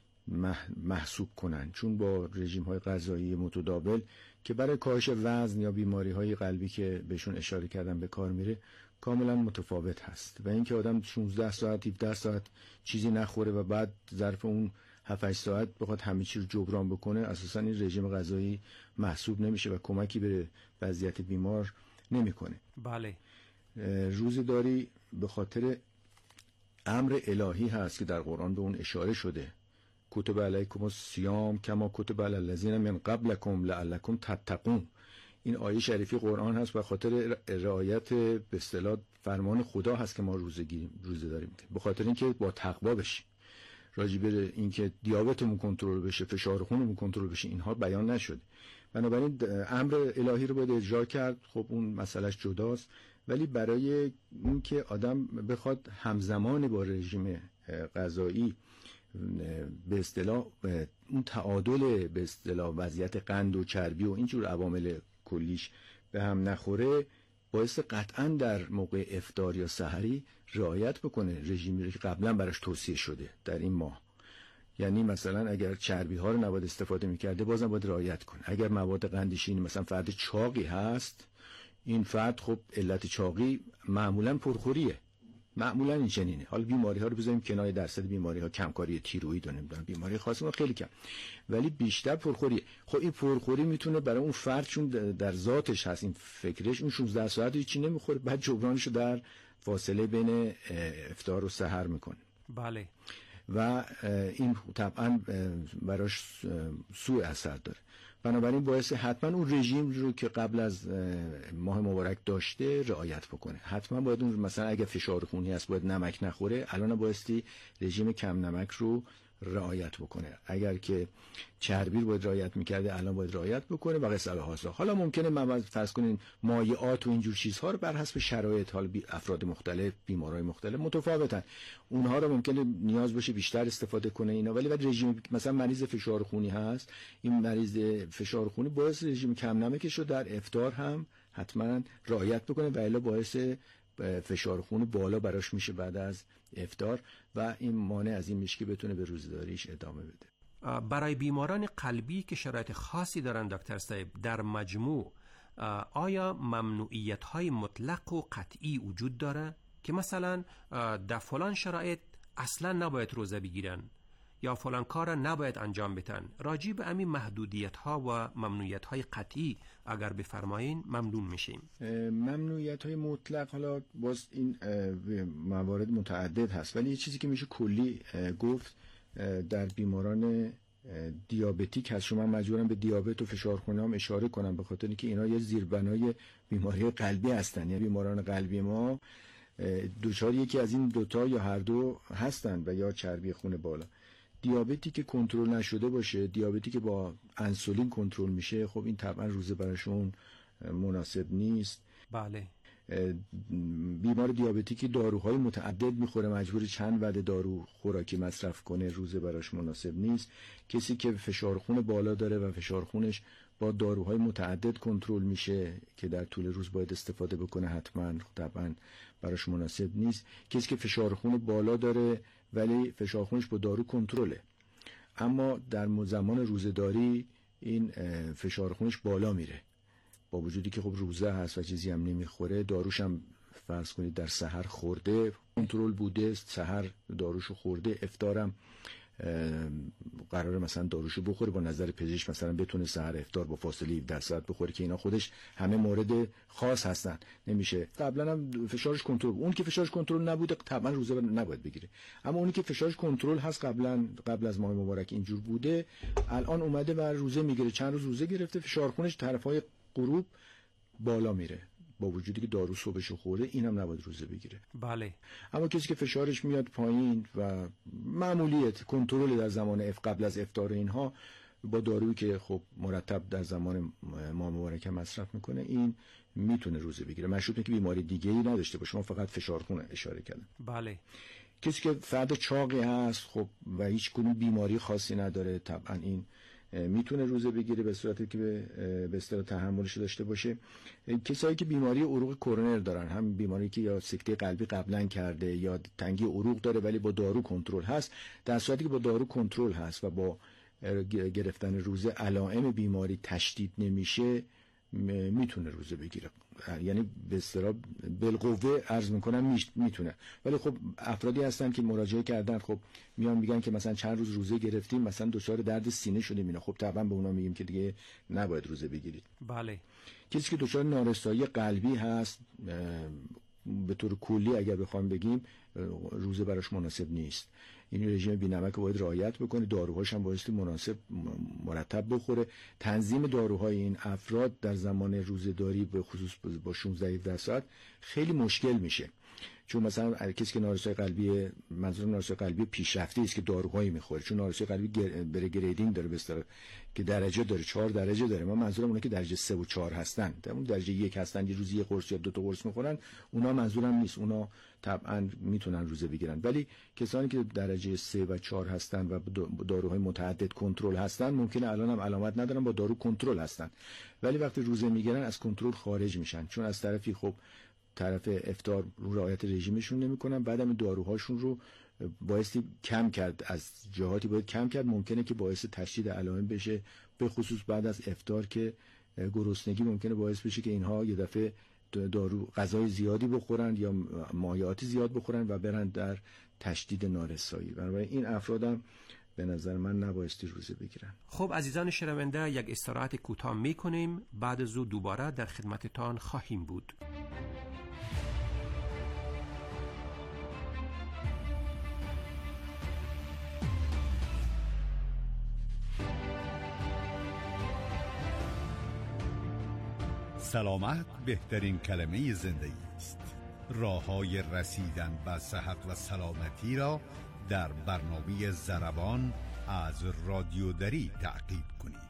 محسوب کنن، چون با رژیم های غذایی متداول که برای کاهش وزن یا بیماری های قلبی که بهشون اشاره کردم به کار میره کاملا متفاوت هست و اینکه آدم شانزده ساعت هفده ساعت چیزی نخوره و بعد ظرف اون هفت هشت ساعت بخواد همه چی رو جبران بکنه اساسا این رژیم غذایی محسوب نمیشه و کمکی به وضعیت بیمار نمیکنه. بله. روزه‌داری به خاطر امر الهی هست که در قرآن به اون اشاره شده، کتب علیکم الصیام کما کتب علی الذین من قبلکم لعلکم تتقون. این آیه شریفی قرآن هست و خاطر رعایت به اصطلاح فرمان خدا هست که ما روزه گیریم، روزه داریم، به خاطر اینکه با تقوا بشیم راجع به اینکه دیابتمون کنترل بشه، فشار خونمون کنترل بشه، اینها بیان نشده. بنابراین امر الهی رو باید اجرا کرد. خب اون مسئلهش جداست، ولی برای اینکه آدم بخواد همزمان با رژیم غذایی به اصطلاح اون تعادل به اصطلاح وضعیت قند و چربی و اینجور عوامل کلیش به هم نخوره، باعث قطعا در موقع افطار یا سحری رعایت بکنه رژیمی که قبلا براش توصیه شده در این ماه. یعنی مثلا اگر چربی ها رو نباید استفاده میکرده، بازم باید رعایت کنه. اگر مواد قندشین مثلا فرد چاقی هست، این فرد خب علت چاقی معمولا پرخوریه، معمولا این چنینه. حالا بیماری ها رو بذاریم کنار، درصد بیماری ها کمکاری تیروئید و نمیدونم بیماری خاصی ما خیلی کم، ولی بیشتر پرخوریه. خب این پرخوری میتونه برای اون فرد چون در ذاتش هست این فکرش، اون شانزده ساعت هیچی نمیخوره، بعد جبرانشو در فاصله بین افطار و سحر میکنه. بله. و این طبعا براش سوء اثر داره. بنابراین باعث حتما اون رژیم رو که قبل از ماه مبارک داشته رعایت بکنه. حتما باید اون مثلا اگه فشار خونی هست باید نمک نخوره، الان بایستی رژیم کم نمک رو رعایت بکنه. اگر که چربی رو باید رعایت میکرده الان باید رعایت بکنه و غسل هاست. حالا ممکنه من فرض کنین مایعات و اینجور چیزها رو بر حسب شرایط حال بی افراد مختلف، بیمارای مختلف متفاوتن، اونها رو ممکنه نیاز باشه بیشتر استفاده کنه اینا. ولی بعد رژیم مثلا مریض فشار خونی هست، این مریض فشار خونی باعث رژیم کم نمکش رو در افطار هم حتما رعایت بکنه و الا باعث فشار خون بالا براش میشه بعد از افطار و این مانع از این میشه که بتونه به روزداریش ادامه بده. برای بیماران قلبی که شرایط خاصی دارن دکتر صاحب، در مجموع آیا ممنوعیت های مطلق و قطعی وجود داره که مثلا در فلان شرایط اصلا نباید روزه بگیرن یا فلان کار نباید انجام بدن؟ راجع به همین محدودیت ها و ممنوعیت های قطعی اگر بفرمایین ممنون میشیم. ممنوعیت های مطلق حالا باز این موارد متعدد هست، ولی یه چیزی که میشه کلی گفت در بیماران دیابتیک هست. شما مجبورم به دیابت و فشار خونی هم اشاره کنم به خاطر اینکه اینا یه زیربنای بیماری قلبی هستن. یعنی بیماران قلبی ما دچار یکی از این دوتا یا هر دو هستن و یا چربی خون بالا. دیابتی که کنترل نشده باشه، دیابتی که با انسولین کنترل میشه، خب این طبعا روزه براشون مناسب نیست. بله. بیمار دیابتیکی داروهای متعدد میخوره، مجبور چند وعده دارو خوراکی مصرف کنه، روزه براش مناسب نیست. کسی که فشار خون بالا داره و فشار خونش با داروهای متعدد کنترل میشه که در طول روز باید استفاده بکنه، حتما طبعا براش مناسب نیست. کسی که فشار خون بالا داره ولی فشار خونش با دارو کنترله، اما در زمان روزه‌داری این فشار خونش بالا میره، با وجودی که خب روزه هست و چیزی هم نمیخوره، داروش هم فرض کنید در سحر خورده، کنترل بوده، سحر داروشو خورده، افطارم قراره مثلا داروشو بخوره، با نظر پزشک مثلا بتونه سحر افطار با فاصله هفده ساعت بخوره که اینا خودش همه مورد خاص هستن، نمیشه. قبلا هم فشارش کنترل، اون که فشارش کنترل نبوده طبعا روزه نباید بگیره، اما اونی که فشارش کنترل هست قبلا قبل از ماه مبارک اینجور بوده، الان اومده و روزه میگیره، چند روز روزه گرفته، فشار خونش طرفای غروب بالا میره، با وجودی که دارو صبحشو خورده، اینم نباید روزه بگیره. بله. اما کسی که فشارش میاد پایین و معمولیت کنترل در زمان اف قبل از افطار اینها با دارویی که خب مرتب در زمان ماه مبارک مصرف میکنه، این میتونه روزه بگیره، مشروطه که بیماری دیگه‌ای نداشته باشه. ما فقط فشار خون اشاره کردم. بله. کسی که فرد چاقی هست خب و هیچ گونه بیماری خاصی نداره، طبعا این میتونه روزه بگیره به صورتی که به اصطلاح تحملش داشته باشه. کسایی که بیماری عروق کرونر دارن، هم بیماری که یا سکته قلبی قبلا کرده یا تنگی عروق داره ولی با دارو کنترل هست، در صورتی که با دارو کنترل هست و با گرفتن روزه علائم بیماری تشدید نمیشه، میتونه روزه بگیره. یعنی به اصطلاح بالقوه عرض میکنم میتونه. ولی خب افرادی هستن که مراجعه کردن، خب میان میگن که مثلا چند روز روزه گرفتیم، مثلا دچار درد سینه شدیم اینا، خب طبعا به اونا میگیم که دیگه نباید روزه بگیرید. بله. کسی که دچار نارسایی قلبی هست به طور کلی اگر بخوام بگیم روزه براش مناسب نیست. این رژیم بی‌نمک باید رعایت بکنه، داروهاش هم باید مناسب مرتب بخوره. تنظیم داروهای این افراد در زمان روزه‌داری به خصوص با شانزده هفده ساعت خیلی مشکل میشه. چون مثلا کسی که نارسایی قلبی، منظور نارسایی قلبی پیشرفته است که داروهایی میخوره، چون نارسایی قلبی بره گریدینگ داره، به اصطلاح که درجه داره، چهار درجه داره. ما منظورم اونه که درجه سه و چهار هستن، در اون درجه یک هستن، یه روزی یه قرص یا دو تا قرص میخورن، اونا منظورم نیست، اونا طبعا میتونن روزه بگیرن. ولی کسانی که درجه سه و چهار هستن و داروهای متعدد کنترل هستن، ممکنه الان هم علامت ندارن، با دارو کنترل هستن، ولی وقتی روزه میگیرن از کنترل خارج میشن، چون از طرفی خب طرف افطار رو رعایت رژیمشون نمیکنن، بعدم این داروهاشون رو بایستی کم کرد، از جهاتی باید کم کرد، ممکنه که باعث تشدید علائم بشه، به خصوص بعد از افطار که گرسنگی ممکنه باعث بشه که اینها یه دفعه دارو غذای زیادی بخورن یا مایعات زیاد بخورن و برن در تشدید نارسایی. بنابراین این افرادم به نظر من نبایستی روزه بگیرن. خب عزیزان شنونده، یک استراحت کوتاه میکنیم، بعد از او دوباره در خدمتتان خواهیم بود. سلامت بهترین کلمه زندگی است. راه‌های رسیدن به صحت و سلامتی را در برنامه ضربان از رادیو دری تعقیب کنید.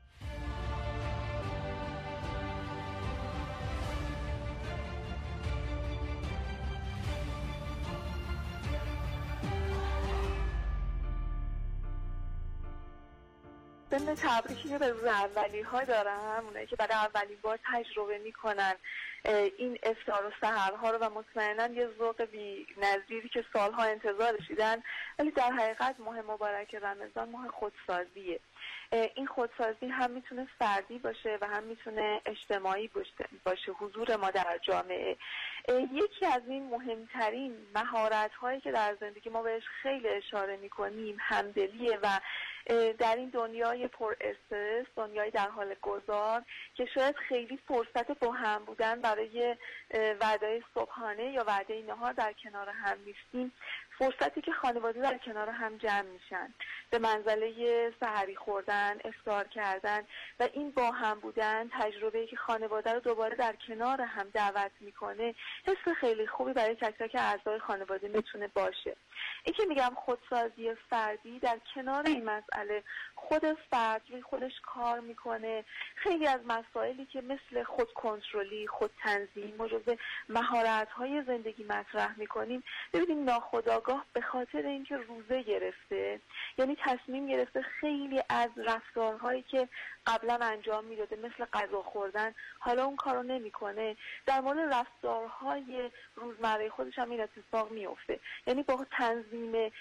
ضمن تبریکی که به روز اولی ها دارم، اونایی که برای اولین بار تجربه میکنن این افطار و سحرها رو و مطمئناً یه ذوق بی نظیری که سالها انتظارش دیدن، ولی در حقیقت ماه مبارک رمضان ماه خودسازیه. این خودسازی هم میتونه فردی باشه و هم میتونه اجتماعی باشه، حضور ما در جامعه. یکی از این مهمترین مهارت هایی که در زندگی ما بهش خیلی اشاره میکنیم همدلیه و در این دنیای پر استرس، دنیای در حال گذار که شاید خیلی فرصت با هم بودن برای وعده صبحانه یا وعده نهار در کنار هم نیستیم، فرصتی که خانواده در کنار هم جمع میشن به منزله سحری خوردن، افطار کردن و این با هم بودن، تجربه‌ای که خانواده رو دوباره در کنار هم دعوت میکنه، حس خیلی خوبی برای تک تک اعضای خانواده میتونه باشه. این که میگم خودسازی فردی، در کنار این مسئله خود فرد روی خودش کار میکنه. خیلی از مسائلی که مثل خود کنترلی، خود تنظیم و جزو مهارت‌های زندگی مطرح میکنیم، ببینیم ناخودآگاه به خاطر اینکه روزه گرفته، یعنی تصمیم گرفته خیلی از رفتارهایی که قبلا انجام میداده مثل غذا خوردن حالا اون کارو نمیکنه، در مورد رفتارهای روزمره خودش هم این اتفاق میفته. یعنی با تنظیم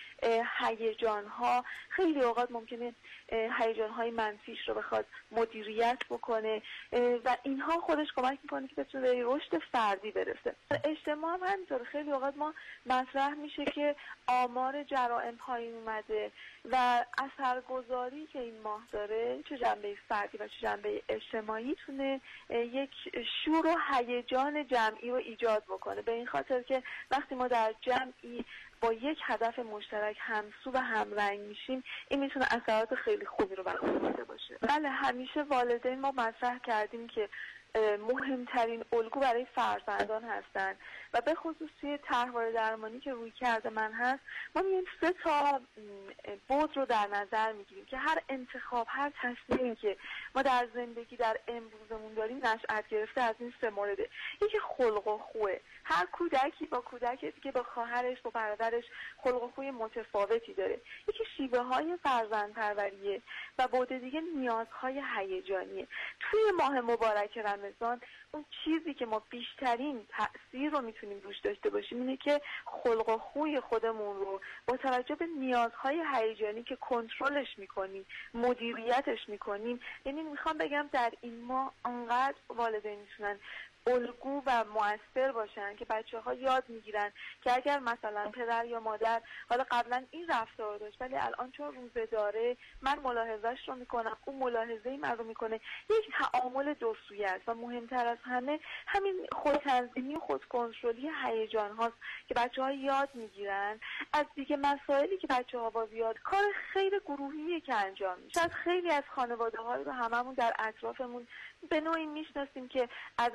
هیجان‌ها خیلی اوقات ممکنه هیجان‌های منفیش رو بخواد مدیریت بکنه و اینها خودش کمک میکنه که بتونه به رشد فردی برسه. اجتماع هم همینطور، خیلی اوقات ما مطرح میشه که آمار جرائم پایین اومده و اثرگذاری که این ماه داره چه جنبه فردی و چه جنبه اجتماعی تونه یک شور و هیجان جمعی رو ایجاد بکنه، به این خاطر که وقتی ما در جمعی با یک هدف مشترک همسو و همرنگ میشیم، این میتونه اثرات خیلی خوبی رو بر خانواده باشه. بله، همیشه والدین ما مطرح کردیم که مهمترین الگو برای فرزندان هستن و به خصوص توی طرحواره درمانی که روی کرده من هست، ما میگیم سه تا بود رو در نظر میگیریم که هر انتخاب، هر تصمیمی که ما در زندگی در امروزمون داریم نشأت گرفته از این سه مورده. یکی خلق و خوه، هر کودکی با کودکی دیگه، با خواهرش با برادرش خلق و خوی متفاوتی داره. یکی شیوه های فرزند پروریه و بود دیگه نیازهای هیجانیه. توی ماه مبارک رمضان اون چیزی که ما بیشترین تأثیر رو میتونیم روش داشته باشیم اینه که خلق و خوی خودمون رو با توجه به نیازهای هیجانی که کنترلش میکنیم، مدیریتش میکنیم. یعنی میخوام بگم در این ماه انقدر والدین میتونن الگو و مؤثر باشن که بچه ها یاد میگیرن که اگر مثلا پدر یا مادر حالا قبلا این رفتار داشت ولی الان چون روزه داره من ملاحظهش رو میکنم، اون ملاحظه من رو میکنه، یک تعامل دو سویه است و مهمتر از همه همین خودتنظیمی و خودکنترلی هیجان هاست که بچه ها یاد میگیرن از دیگه مسائلی که بچه ها باز یاد. کار خیلی گروهیه که انجام میشه. شاید خیلی از خانواده ها رو هممون در اطرافمون به نوعی میشناسیم که از نظر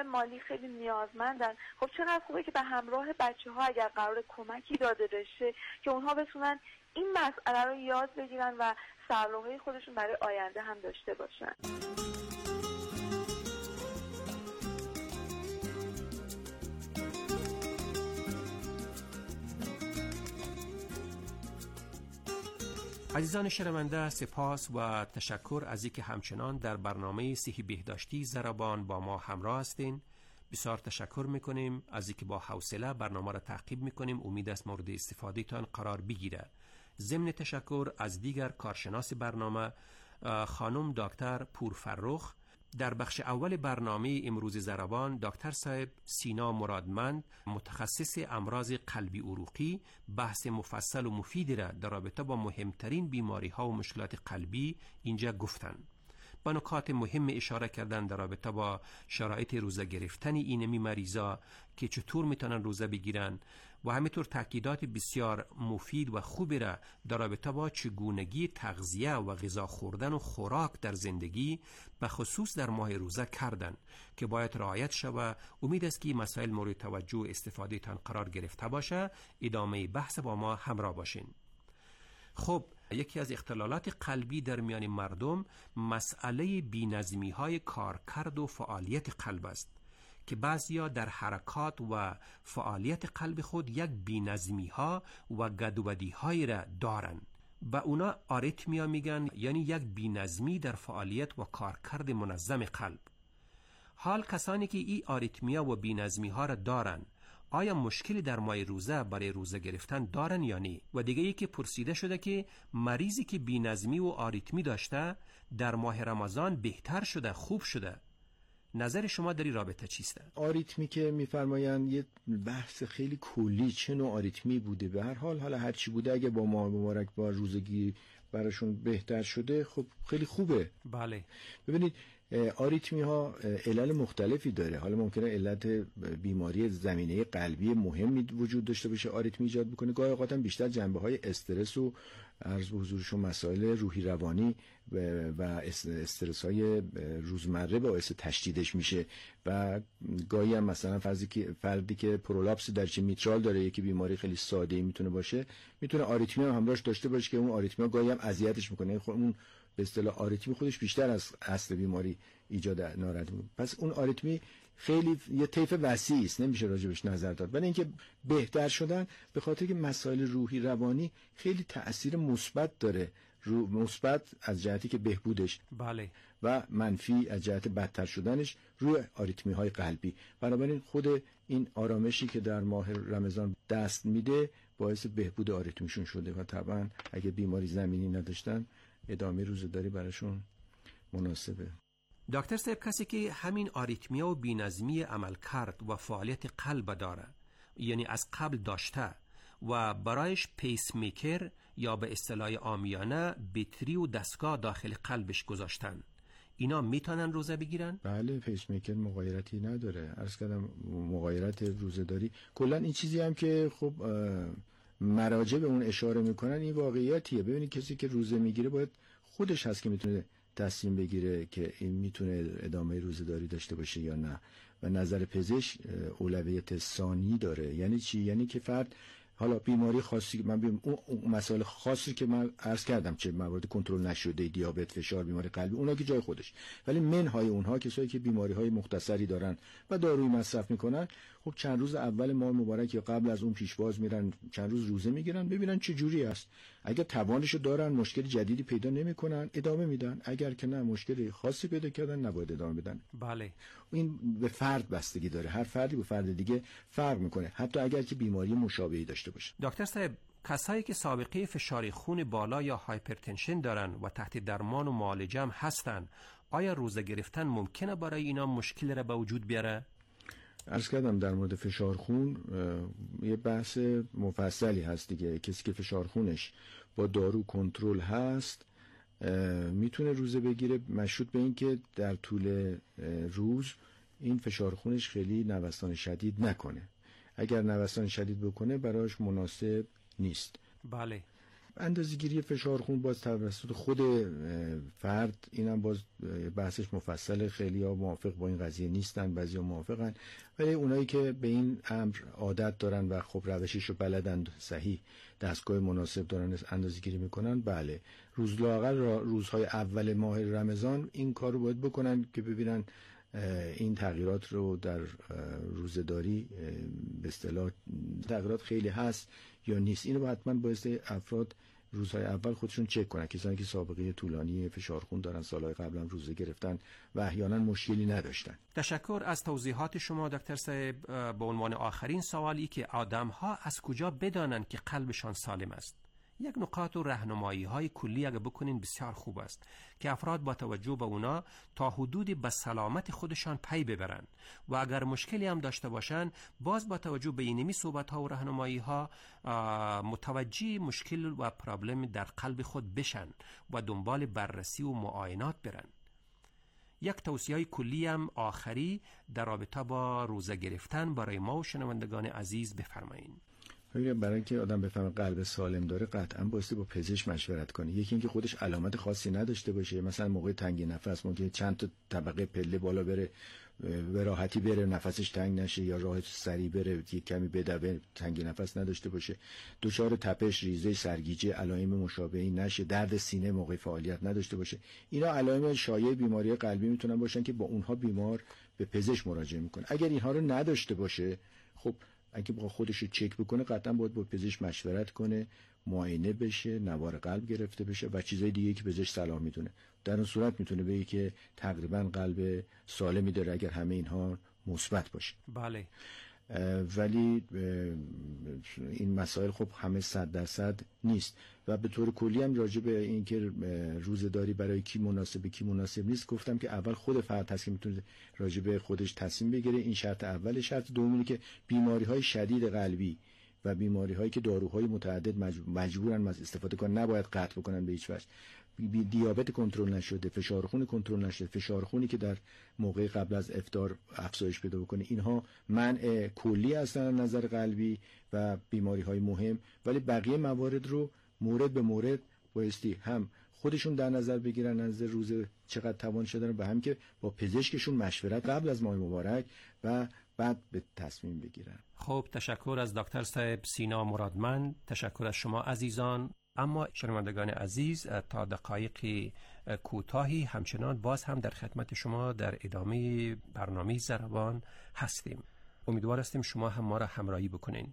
مالی خیلی نیازمندن. خب چقدر خوبه که به همراه بچه ها اگر قرار کمکی داده بشه که اونها بتونن این مسئله رو یاد بگیرن و سرلوحه خودشون برای آینده هم داشته باشن. عزیزان شنونده، سپاس و تشکر از اینکه همچنان در برنامه صحی بهداشتی ضربان با ما همراه هستین. بسیار تشکر میکنیم از اینکه با حوصله برنامه را تعقیب میکنیم. امید است مورد استفاده تان قرار بگیره. ضمن تشکر از دیگر کارشناس برنامه خانم دکتر پورفرخ. در بخش اول برنامه امروز ضربان دکتر صاحب سینا مرادمند متخصص امراض قلبی عروقی بحث مفصل و مفیدی را در رابطه با مهمترین بیماری ها و مشکلات قلبی اینجا گفتند. با نکات مهم اشاره کردن در رابطه با شرایط روزه گرفتن اینمی مریضا که چطور میتونن روزه بگیرن و همینطور تاکیدات بسیار مفید و خوبی را در رابطه با چگونگی تغذیه و غذا خوردن و خوراک در زندگی به خصوص در ماه روزه کردن که باید رعایت شود. امید است که مسائل مورد توجه و استفاده تان قرار گرفته باشه. ادامه بحث با ما همراه باشین. خب، یکی از اختلالات قلبی در میان مردم مسئله بی‌نظمی های کارکرد و فعالیت قلب است که بعضیا در حرکات و فعالیت قلب خود یک بی‌نظمی ها و گدودی های را دارند و اونا آریتمیا میگن، یعنی یک بی‌نظمی در فعالیت و کارکرد منظم قلب. حال کسانی که این آریتمیا و بی‌نظمی ها را دارند آیا مشکلی در ماه روزه برای روزه گرفتن دارن یا نه؟ و دیگه ای که پرسیده شده که مریضی که بی‌نظمی و آریتمی داشته در ماه رمضان بهتر شده، خوب شده. نظر شما در این رابطه چیسته؟ آریتمی که میفرمایند یه بحث خیلی کلی، چه نوع آریتمی بوده. به هر حال حالا هر چی بوده اگه با ماه مبارک با روزگی براشون بهتر شده خب خیلی خوبه. بله. ببینید آریتمی ها علل مختلفی داره. حالا ممکنه علت بیماری زمینه قلبی مهمی وجود داشته باشه آریتمی ایجاد بکنه. گاهی اوقات هم بیشتر جنبه های استرس و عرض به حضورشون مسائل روحی روانی و استرس های روزمره باعث تشدیدش میشه و گاهی هم مثلا فردی که فردی که پرولاپس درچه میترال داره، یکی بیماری خیلی ساده میتونه باشه، میتونه آریتمی هم همراهش داشته باشه که اون آریتمی گاهی هم اذیتش میکنه. خب اون به اصطلاح آریتمی خودش بیشتر از اصل بیماری ایجاد ناراحتی میکنه. پس اون آریتمی خیلی یه طیف وسیعی است، نمیشه راجبش نظر داد. ولی اینکه بهتر شدن به خاطر که مسائل روحی روانی خیلی تأثیر مثبت داره، رو مثبت از جهتی که بهبودش، بله، و منفی از جهت بدتر شدنش روی آریتمی های قلبی. بنابراین خود این آرامشی که در ماه رمضان دست میده باعث بهبود آریتمیشون شده و طبعا اگه بیماری زمینی نداشتن ادامه روزه‌داری براشون مناسبه. دکتر صاحب، کسی که همین آریتمیا و بی‌نظمی عمل کرد و فعالیت قلب داره، یعنی از قبل داشته و برایش پیس میکر یا به اصطلاح عامیانه بطری و دستگاه داخل قلبش گذاشتن، اینا میتونن روزه بگیرن؟ بله، پیس میکر مغایرتی نداره. عرض کردم مغایرت روزه‌داری کلا این چیزی هم که خب مراجع به اون اشاره میکنن این واقعیتیه. ببینید کسی که روزه میگیره باید خودش هست که میتونه تصمیم بگیره که این میتونه ادامه روزه‌داری داشته باشه یا نه و نظر پزشک اولویت ثانی داره. یعنی چی؟ یعنی که فرد حالا بیماری خاصی، من بیم اون مسائل خاصی که من عرض کردم، چه موارد کنترل نشده، دیابت، فشار، بیماری قلبی، اونا که جای خودش، ولی منهای اونها کسایی که بیماری های مختصری دارن و دارویی مصرف میکنن، خب چند روز اول ماه مبارک یا قبل از اون پیشواز میرن چند روز روزه میگیرن ببینن چه جوری است. اگر توانشو دارن، مشکل جدیدی پیدا نمیکنن، ادامه میدن. اگر که نه، مشکلی خاصی پیدا کردن، نباید ادامه بدن. بله. این به فرد بستگی داره، هر فردی به فرد دیگه فرق میکنه، حتی اگر که بیماری مشابهی داشته باشه. دکتر صاحب، کسایی که سابقه فشار خون بالا یا هایپرتنشن دارن و تحت درمان و معالجه هم هستن، آیا روزه گرفتن ممکنه برای اینا مشکل را به وجود بیاره؟ عرض کردم در مورد فشار خون یه بحث مفصلی هست دیگه. کسی که فشار خونش با دارو کنترل هست میتونه روزه بگیره، مشروط به این که در طول روز این فشار خونش خیلی نوسان شدید نکنه. اگر نوسان شدید بکنه براش مناسب نیست. بله. اندازه‌گیری فشار خون باز توسط خود فرد، اینم باز بحثش مفصله، خیلی ها موافق با این قضیه نیستن، بعضی ها موافقن، ولی اونایی که به این امر عادت دارن و خب روشش رو بلدن، صحیح دستگاه مناسب دارن اندازه‌گیری میکنن، بله روز لااقل روزهای اول ماه رمضان این کار رو باید بکنن که ببینن این تغییرات رو در روزه‌داری به اصطلاح تغییرات خیلی هست یا نیست. اینو حتما باید افراد روزهای اول خودشون چک کنن، کسانی که سابقه طولانی فشار خون دارن، سالهای قبل هم روزه گرفتن و احیانا مشکلی نداشتن. تشکر از توضیحات شما دکتر صاحب. به عنوان آخرین سوالی که آدم‌ها از کجا بدانند که قلبشان سالم است؟ یک نکات و راهنمایی های کلی اگه بکنین بسیار خوب است که افراد با توجه به اونا تا حدودی به سلامت خودشان پی ببرن و اگر مشکلی هم داشته باشن باز با توجه به اینمی صحبت ها و راهنمایی ها متوجه مشکل و پرابلم در قلب خود بشن و دنبال بررسی و معاینات برن. یک توصیه کلی هم آخری در رابطه با روزه گرفتن برای ما و شنوندگان عزیز بفرمایید. برای اینکه آدم بفهمه قلب سالم داره قطعا بایستی با پزشک مشورت کنه. یکی اینکه خودش علامت خاصی نداشته باشه، مثلا موقع تنگی نفس ممکنه چند تا طبقه پله بالا بره، به راحتی بره نفسش تنگ نشه، یا راه سریع بره یک کمی بدوه تنگی نفس نداشته باشه، دچار تپش، ریزه، سرگیجه، علائم مشابهی نشه، درد سینه موقع فعالیت نداشته باشه. اینا علائم شایع بیماری قلبی میتونن باشن که با اونها بیمار به پزشک مراجعه میکنه. اگر اینها رو نداشته باشه، خب اگه بخواد خودش رو چک بکنه قطعا باید با پزشک مشورت کنه، معاینه بشه، نوار قلب گرفته بشه و چیزای دیگه که پزشک صلاح میدونه. در اون صورت میتونه بگه که تقریبا قلب سالمی داره اگر همه اینها مثبت باشه. بله. ولی این مسائل خب همه صد درصد نیست و به طور کلی هم راجع به این که روزه‌داری برای کی مناسبه کی مناسب نیست گفتم که اول خود فرد هست که میتونه راجع به خودش تصمیم بگیره. این شرط اول. شرط دوم اینه که بیماری‌های شدید قلبی و بیماری‌هایی که داروهای متعدد مجبورن از استفاده کنن نباید قطع بکنن به هیچ وجه. دیابت کنترل نشده، فشار خون کنترل نشده، فشار خونی که در موقع قبل از افطار افزایش پیدا بکنه، اینها منع کلی هستن نظر قلبی و بیماری های مهم. ولی بقیه موارد رو مورد به مورد بایستی هم خودشون در نظر بگیرن، نظر روز چقدر توان شدن و هم که با پزشکشون مشورت قبل از ماه مبارک و بعد به تصمیم بگیرن. خب تشکر از دکتر صاحب سینا مرادمند، تشکر از شما عزیزان. اما شنوندگان عزیز تا دقایق کوتاهی همچنان باز هم در خدمت شما در ادامه برنامه ضربان هستیم. امیدوار هستیم شما هم ما را همراهی بکنین.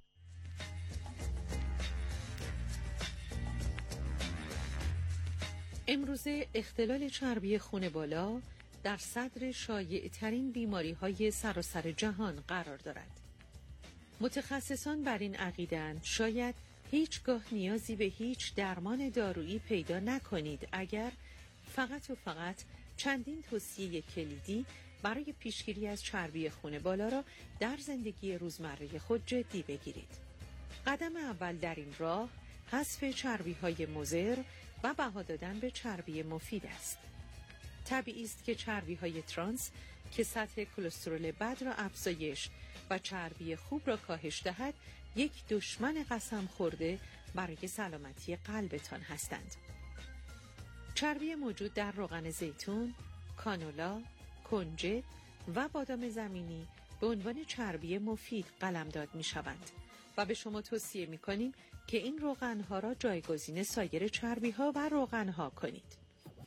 امروزه اختلال چربی خون بالا در صدر شایع ترین بیماری های سراسر جهان قرار دارد. متخصصان بر این عقیده‌اند شاید هیچگاه نیازی به هیچ درمان دارویی پیدا نکنید اگر فقط و فقط چندین توصیه کلیدی برای پیشگیری از چربی خون بالا را در زندگی روزمره خود جدی بگیرید. قدم اول در این راه حذف چربی‌های مضر و بها دادن به چربی مفید است. طبیعی است که چربی‌های ترانس که سطح کلسترول بد را افزایش و چربی خوب را کاهش دهد یک دشمن قسم خورده برای سلامتی قلبتان هستند. چربی موجود در روغن زیتون، کانولا، کنجد و بادام زمینی به عنوان چربی مفید قلمداد می شوند و به شما توصیه می کنیم که این روغنها را جایگزین سایر چربی ها و روغن ها کنید.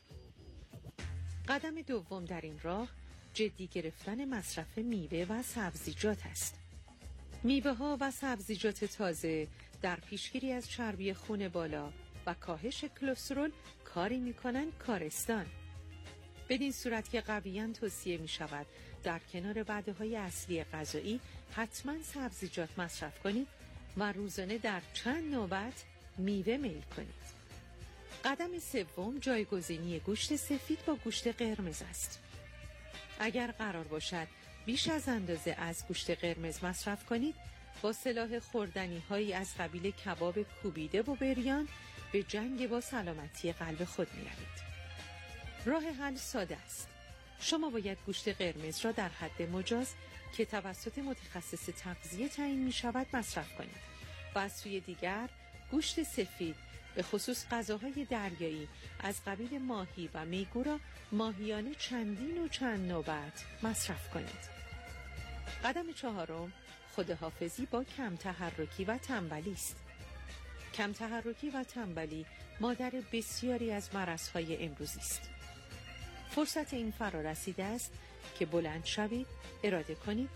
قدم دوم در این راه جدی گرفتن مصرف میوه و سبزیجات است. میوه ها و سبزیجات تازه در پیشگیری از چربی خون بالا و کاهش کلسترول کاری می کنند کارستان. بدین صورت که قویاً توصیه می شود در کنار وعده های اصلی غذایی حتما سبزیجات مصرف کنید و روزانه در چند نوبت میوه میل کنید. قدم سوم جایگزینی گوشت سفید با گوشت قرمز است. اگر قرار باشد بیش از اندازه از گوشت قرمز مصرف کنید، با سلاح خوردنی هایی از قبیل کباب کوبیده و بریان به جنگ با سلامتی قلب خود می روید. راه حل ساده است. شما باید گوشت قرمز را در حد مجاز که توسط متخصص تغذیه تعیین می شود مصرف کنید و از سوی دیگر گوشت سفید به خصوص غذاهای دریایی از قبیل ماهی و میگو را ماهیانه چندین و چند نوبت مصرف کنید. قدم چهارم، خودحافظی با کم تحرکی و تنبلی است. کم تحرکی و تنبلی مادر بسیاری از مرضهای امروزی است. فرصت این فرا رسیده است که بلند شوید، اراده کنید